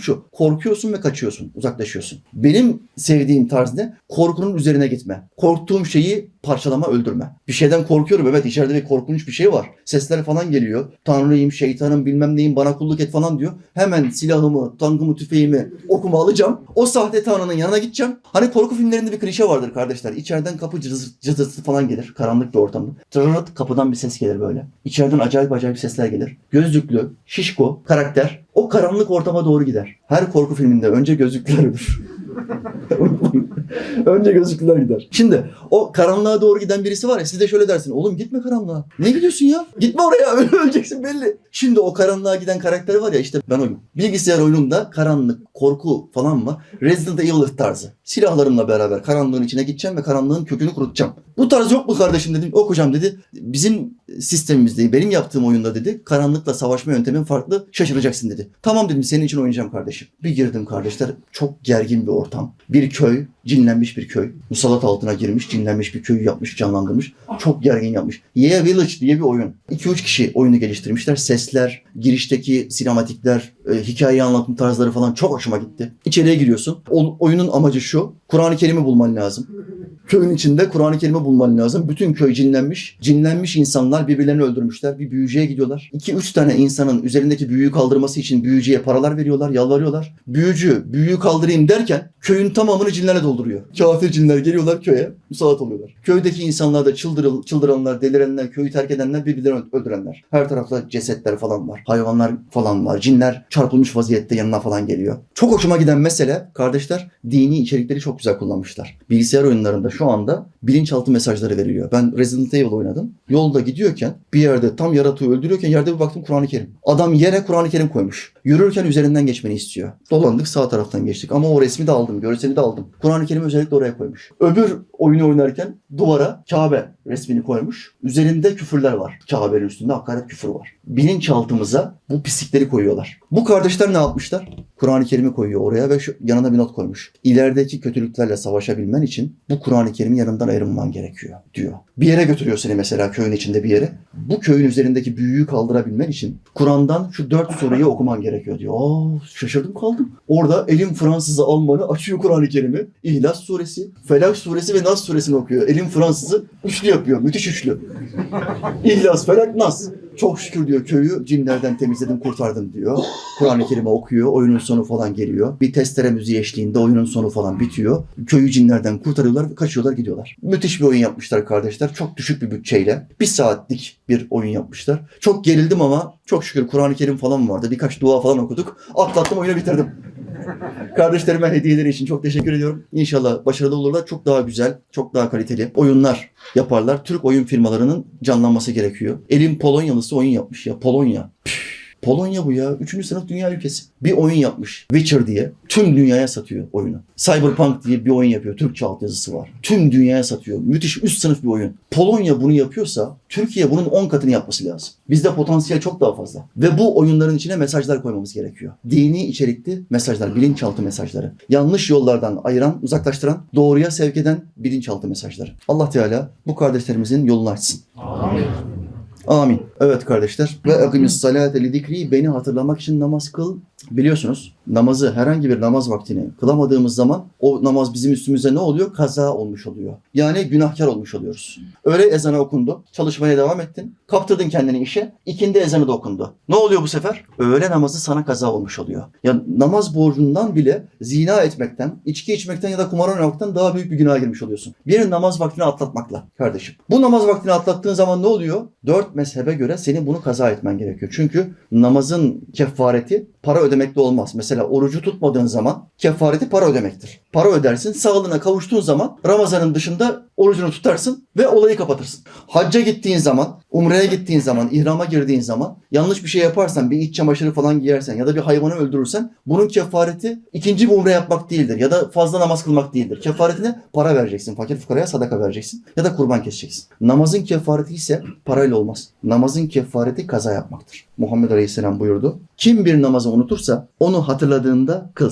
şu. Korkuyorsun ve kaçıyorsun. Uzaklaşıyorsun. Benim sevdiğim tarz ne? Korkunun üzerine gitme. Korktuğum şeyi parçalama, öldürme. Bir şeyden korkuyorum. Evet, içeride bir korkunç bir şey var. Sesler falan geliyor. Tanrıyım, şeytanım, bilmem neyim, bana kulluk et falan diyor. Hemen silahımı, tankımı, tüfeğimi, okumu alacağım. O sahte tanrının yanına gideceğim. Hani korku filmlerinde bir klişe vardır kardeşler. İçeriden kapı cızırtı falan gelir. Karanlık bir ortamda. Tırırt, kapıdan bir ses gelir böyle. İçeriden acayip sesler gelir. Gözlüklü, şişko, karakter o karanlık ortama doğru gider. Her korku filminde önce gözlükler ölür. Önce gözlükler gider. Şimdi o karanlığa doğru giden birisi var ya, siz de şöyle dersin. Oğlum gitme karanlığa. Niye gidiyorsun ya? Gitme oraya. Öleceksin belli. Şimdi o karanlığa giden karakter var ya, işte ben oyum. Bilgisayar oyununda karanlık, korku falan var. Resident Evil tarzı. Silahlarımla beraber karanlığın içine gideceğim ve karanlığın kökünü kurutacağım. Bu tarz yok mu kardeşim dedim. Yok hocam dedi. Bizim sistemimizde, benim yaptığım oyunda dedi, karanlıkla savaşma yöntemin farklı, şaşıracaksın dedi. Tamam dedim, senin için oynayacağım kardeşim. Bir girdim kardeşler, çok gergin bir ortam. Bir köy, cinlenmiş bir köy. Musallat altına girmiş, cinlenmiş bir köyü yapmış, canlandırmış. Çok gergin yapmış. Yeah Village diye bir oyun. 2-3 kişi oyunu geliştirmişler. Sesler, girişteki sinematikler, hikayeyi anlatım tarzları falan çok hoşuma gitti. İçeriye giriyorsun. Oyunun amacı şu. Kur'an-ı Kerim'i bulman lazım. Köyün içinde Kur'an-ı Kerim'i bulman lazım. Bütün köy cinlenmiş. Cinlenmiş insanlar birbirlerini öldürmüşler. Bir büyücüye gidiyorlar. 2-3 tane insanın üzerindeki büyüyü kaldırması için büyücüye paralar veriyorlar, yalvarıyorlar. Büyücü büyüyü kaldırayım derken köyün tamamını cinlerle dolduruyor. Kafir cinler geliyorlar köye, musallat oluyorlar. Köydeki insanlar da çıldıranlar, delirenler, köyü terk edenler, birbirlerini öldürenler. Her tarafta cesetler falan var. Hayvanlar falan var. Cinler çarpılmış vaziyette yanına falan geliyor. Çok hoşuma giden mesele kardeşler, dini içerikleri çok güzel kullanmışlar. Bilgisayar oyunlarında şu anda bilinçaltı mesajları veriliyor. Ben Resident Evil oynadım. Yolda gidiyorken bir yerde tam yaratığı öldürüyorken yerde bir baktım Kur'an-ı Kerim. Adam yere Kur'an-ı Kerim koymuş. Yürürken üzerinden geçmeni istiyor. Dolandık, sağ taraftan geçtik ama o resmi de aldım, görseli de aldım. Kur'an-ı Kerim'i özellikle oraya koymuş. Öbür oyunu oynarken duvara Kabe resmini koymuş. Üzerinde küfürler var. Kabe'nin üstünde hakaret, küfür var. Bilinçaltımıza bu pislikleri koyuyorlar. Bu kardeşler ne yapmışlar? Kur'an-ı Kerim'i koyuyor oraya ve yanına bir not koymuş. İlerideki kötülüklerle savaşabilmen için bu Kur'an-ı Kerim'in yanından ayrılman gerekiyor diyor. Bir yere götürüyor seni mesela, köyün içinde bir yere. Bu köyün üzerindeki büyüyü kaldırabilmen için Kur'an'dan şu 4 sureyi okuman gerekiyor diyor. Şaşırdım kaldım. Orada elin Fransızı, Almanı açıyor Kur'an-ı Kerim'i. İhlas suresi, Felak suresi ve Nas suresini okuyor. Elin Fransızı üçlü yapıyor. Müthiş üçlü. İhlas, Felak, Nas. Çok şükür diyor, köyü cinlerden temizledim, kurtardım diyor. Kur'an-ı Kerim'i okuyor. Oyunun sonu falan geliyor. Bir testere müziği eşliğinde oyunun sonu falan bitiyor. Köyü cinlerden kurtarıyorlar, kaçıyorlar, gidiyorlar. Müthiş bir oyun yapmışlar kardeşler. Çok düşük bir bütçeyle. 1 saatlik bir oyun yapmışlar. Çok gerildim ama çok şükür Kur'an-ı Kerim falan vardı. Birkaç dua falan okuduk. Atlattım, oyunu bitirdim. Kardeşlerime hediyeleri için çok teşekkür ediyorum. İnşallah başarılı olurlar. Çok daha güzel, çok daha kaliteli oyunlar yaparlar. Türk oyun firmalarının canlanması gerekiyor. Elin Polonyalısı oyun yapmış ya. Polonya. Polonya bu ya. 3. sınıf dünya ülkesi. Bir oyun yapmış. Witcher diye. Tüm dünyaya satıyor oyunu. Cyberpunk diye bir oyun yapıyor. Türkçe altyazısı var. Tüm dünyaya satıyor. Müthiş üst sınıf bir oyun. Polonya bunu yapıyorsa Türkiye bunun 10 katını yapması lazım. Bizde potansiyel çok daha fazla. Ve bu oyunların içine mesajlar koymamız gerekiyor. Dini içerikli mesajlar, bilinçaltı mesajları. Yanlış yollardan ayıran, uzaklaştıran, doğruya sevk eden bilinçaltı mesajları. Allah Teala bu kardeşlerimizin yolunu açsın. Amin. Amin. Evet kardeşler. Ve akimis salate li zikri, beni hatırlamak için namaz kıl. Biliyorsunuz namazı, herhangi bir namaz vaktini kılamadığımız zaman o namaz bizim üstümüze ne oluyor? Kaza olmuş oluyor. Yani günahkar olmuş oluyoruz. Öğle ezanı okundu. Çalışmaya devam ettin. Kaptırdın kendini işe. İkindi ezanı da okundu. Ne oluyor bu sefer? Öğle namazı sana kaza olmuş oluyor. Ya namaz borcundan bile zina etmekten, içki içmekten ya da kumar oynamaktan daha büyük bir günaha girmiş oluyorsun. Bir namaz vaktini atlatmakla kardeşim. Bu namaz vaktini atlattığın zaman ne oluyor? 4 mezhebe göre senin bunu kaza etmen gerekiyor. Çünkü namazın kefareti para ödemekle olmaz. Mesela orucu tutmadığın zaman kefareti para ödemektir. Para ödersin, sağlığına kavuştuğun zaman Ramazan'ın dışında orucunu tutarsın ve olayı kapatırsın. Hacca gittiğin zaman, umreye gittiğin zaman, ihrama girdiğin zaman yanlış bir şey yaparsan, bir iç çamaşırı falan giyersen ya da bir hayvanı öldürürsen bunun kefareti ikinci bir umre yapmak değildir ya da fazla namaz kılmak değildir. Kefaretine para vereceksin. Fakir fukaraya sadaka vereceksin ya da kurban keseceksin. Namazın kefareti ise parayla olmaz. Namazın kefareti kaza yapmaktır. Muhammed Aleyhisselam buyurdu. Kim bir namazı unutursa onu hatırladığında kılsın.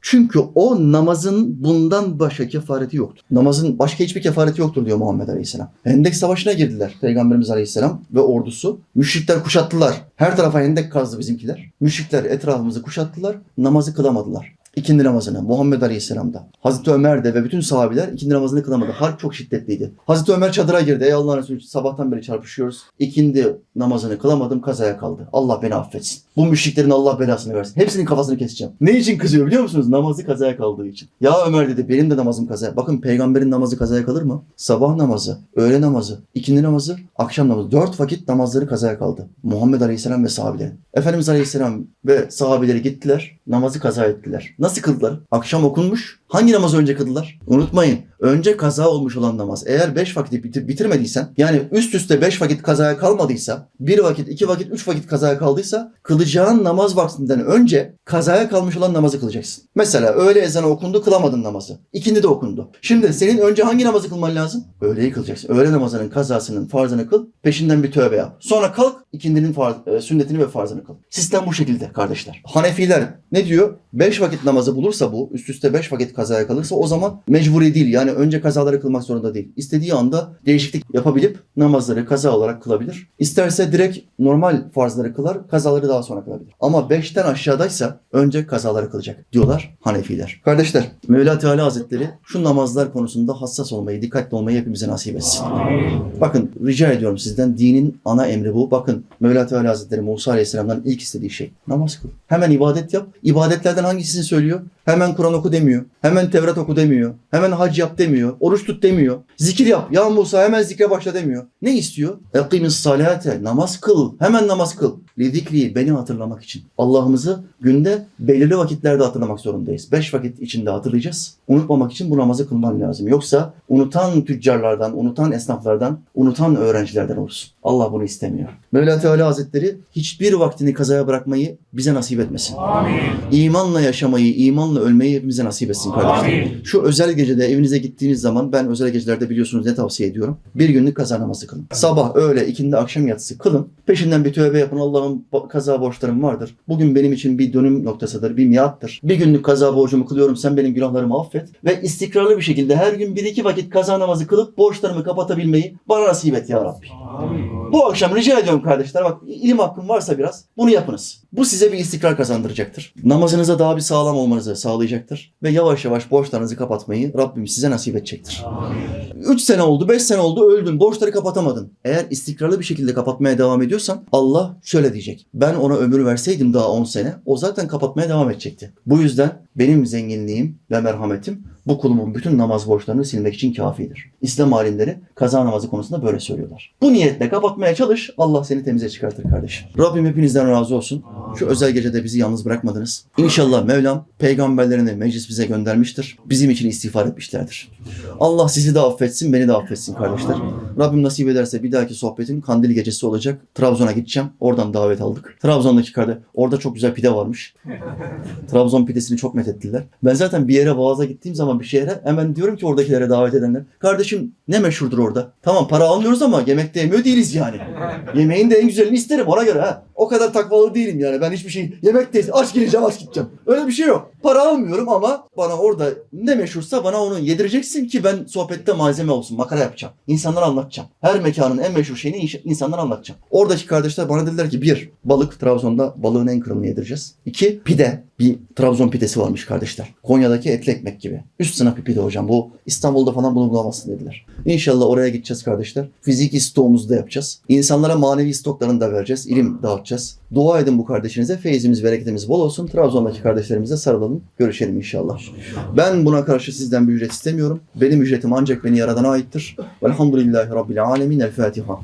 Çünkü o namazın bundan başka kefareti yoktur. Namazın başka hiçbir kefareti yoktur diyor Muhammed Aleyhisselam. Hendek Savaşı'na girdiler Peygamberimiz Aleyhisselam ve ordusu. Müşrikler kuşattılar. Her tarafa hendek kazdı bizimkiler. Müşrikler etrafımızı kuşattılar. Namazı kılamadılar. İkindi namazını Muhammed Aleyhisselam'da. Hazreti Ömer de ve bütün sahabiler ikindi namazını kılamadı. Harp çok şiddetliydi. Hazreti Ömer çadıra girdi. Ey Allah'ın Resulü, sabahtan beri çarpışıyoruz. İkindi namazını kılamadım, kazaya kaldı. Allah beni affetsin. Bu müşriklerin Allah belasını versin. Hepsinin kafasını keseceğim. Ne için kızıyor biliyor musunuz? Namazı kazaya kaldığı için. Ya Ömer dedi, benim de namazım kazaya. Bakın peygamberin namazı kazaya kalır mı? Sabah namazı, öğle namazı, ikindi namazı, akşam namazı. 4 vakit namazları kazaya kaldı. Muhammed Aleyhisselam ve sahabeleri. Efendimiz Aleyhisselam ve sahabeleri gittiler, namazı kaza ettiler. Nasıl kıldılar? Akşam okunmuş. Hangi namazı önce kıldılar? Unutmayın. Önce kaza olmuş olan namaz. Eğer 5 vakit bitirmediysen, yani üst üste 5 vakit kazaya kalmadıysa, 1 vakit, 2 vakit, 3 vakit kazaya kaldıysa, kılacağın namaz vaktinden önce kazaya kalmış olan namazı kılacaksın. Mesela öğle ezanı okundu, kılamadın namazı. İkindi de okundu. Şimdi senin önce hangi namazı kılman lazım? Öğleyi kılacaksın. Öğle namazının kazasının farzını kıl, peşinden bir tövbe yap. Sonra kalk, ikindinin sünnetini ve farzını kıl. Sistem bu şekilde kardeşler. Hanefiler ne diyor? 5 vakit namazı bulursa bu, üst üste 5 vakit kazaya kalırsa o zaman mecburi değil. Yani önce kazaları kılmak zorunda değil. İstediği anda değişiklik yapabilip namazları kaza olarak kılabilir. İsterse direkt normal farzları kılar, kazaları daha sonra kılabilir. Ama 5'ten aşağıdaysa önce kazaları kılacak diyorlar Hanefiler. Kardeşler, Mevla Teala Hazretleri şu namazlar konusunda hassas olmayı, dikkatli olmayı hepimize nasip etsin. Bakın rica ediyorum sizden, dinin ana emri bu. Bakın Mevla Teala Hazretleri Musa Aleyhisselam'dan ilk istediği şey namaz kıl. Hemen ibadet yap. İbadetlerden hangisini söylüyor? Hemen Kur'an oku demiyor. Hemen Tevrat oku demiyor. Hemen hac yap demiyor. Oruç tut demiyor. Zikir yap. Ya Musa hemen zikre başla demiyor. Ne istiyor? Ekimis salate. Namaz kıl. Hemen namaz kıl. Lidikri, beni hatırlamak için. Allah'ımızı günde belirli vakitlerde hatırlamak zorundayız. 5 vakit içinde hatırlayacağız. Unutmamak için bu namazı kılman lazım. Yoksa unutan tüccarlardan, unutan esnaflardan, unutan öğrencilerden olursun. Allah bunu istemiyor. Mevla Teala Hazretleri hiçbir vaktini kazaya bırakmayı bize nasip etmesin. Amin. İmanla yaşamayı, imanla ölmeyi hepimize nasip etsin kardeşler. Amin. Şu özel gecede evinize gittiğiniz zaman, ben özel gecelerde biliyorsunuz ne tavsiye ediyorum? Bir günlük kaza namazı kılın. Sabah, öğle, ikindi, akşam yatısı kılın. Peşinden bir tövbe yapın. Allah'ım kaza borçlarım vardır. Bugün benim için bir dönüm noktasıdır, bir miattır. Bir günlük kaza borcumu kılıyorum. Sen benim günahlarımı affet. Ve istikrarlı bir şekilde her gün 1-2 vakit kaza namazı kılıp borçlarımı kapatabilmeyi bana nasip et ya Rabbi. Amin. Bu akşam rica ediyorum kardeşler, bak ilim hakkım varsa biraz bunu yapınız. Bu size bir istikrar kazandıracaktır. Namazınıza daha bir sağlam olmanızı sağlayacaktır. Ve yavaş yavaş borçlarınızı kapatmayı Rabbim size nasip edecektir. 3 sene oldu, 5 sene oldu, öldün, borçları kapatamadın. Eğer istikrarlı bir şekilde kapatmaya devam ediyorsan Allah şöyle diyecek: ben ona ömür verseydim daha 10 sene, o zaten kapatmaya devam edecekti. Bu yüzden benim zenginliğim ve merhametim bu kulumun bütün namaz borçlarını silmek için kafidir. İslam alimleri kaza namazı konusunda böyle söylüyorlar. Bu niyetle kapatmaya çalış, Allah seni temize çıkartır kardeşim. Rabbim hepinizden razı olsun. Şu özel gecede bizi yalnız bırakmadınız. İnşallah Mevlam peygamberlerini meclis bize göndermiştir. Bizim için istiğfar etmişlerdir. Allah sizi de affetsin, beni de affetsin kardeşler. Rabbim nasip ederse bir dahaki sohbetin Kandil gecesi olacak. Trabzon'a gideceğim. Oradan davet aldık. Trabzon'daki kardeş, orada çok güzel pide varmış. Trabzon pidesini çok methettiler. Ben zaten bir yere vaaza gittiğim zaman bir şehre hemen diyorum ki oradakilere davet edenler: kardeşim ne meşhurdur orada? Tamam para almıyoruz ama yemek de yemiyor değiliz yani. Yemeğin de en güzelini isterim ona göre ha. O kadar takvalı değilim yani. Ben hiçbir şey yemek de aç geleceğim, aç gideceğim. Öyle bir şey yok. Para almıyorum ama bana orada ne meşhursa bana onu yedireceksin ki ben sohbette malzeme olsun. Makara yapacağım. İnsanlara anlatacağım. Her mekanın en meşhur şeyini insanlara anlatacağım. Oradaki kardeşler bana dediler ki: 1. Balık, Trabzon'da balığın en kralını yedireceğiz. 2. Pide. Bir Trabzon pidesi varmış kardeşler. Konya'daki etli ekmek gibi. Üst sınıf bir pide hocam. Bu İstanbul'da falan bunu bulamazsın dediler. İnşallah oraya gideceğiz kardeşler. Fiziki stoğumuzu da yapacağız. İnsanlara manevi stoklarını da vereceğiz. İlim dağıtacağız. Dua edin bu kardeşinize. Feyzimiz, bereketimiz bol olsun. Trabzon'daki kardeşlerimize sarılalım. Görüşelim inşallah. Ben buna karşı sizden bir ücret istemiyorum. Benim ücretim ancak beni yaradana aittir. Velhamdülillahi Rabbil alemin. El Fatiha.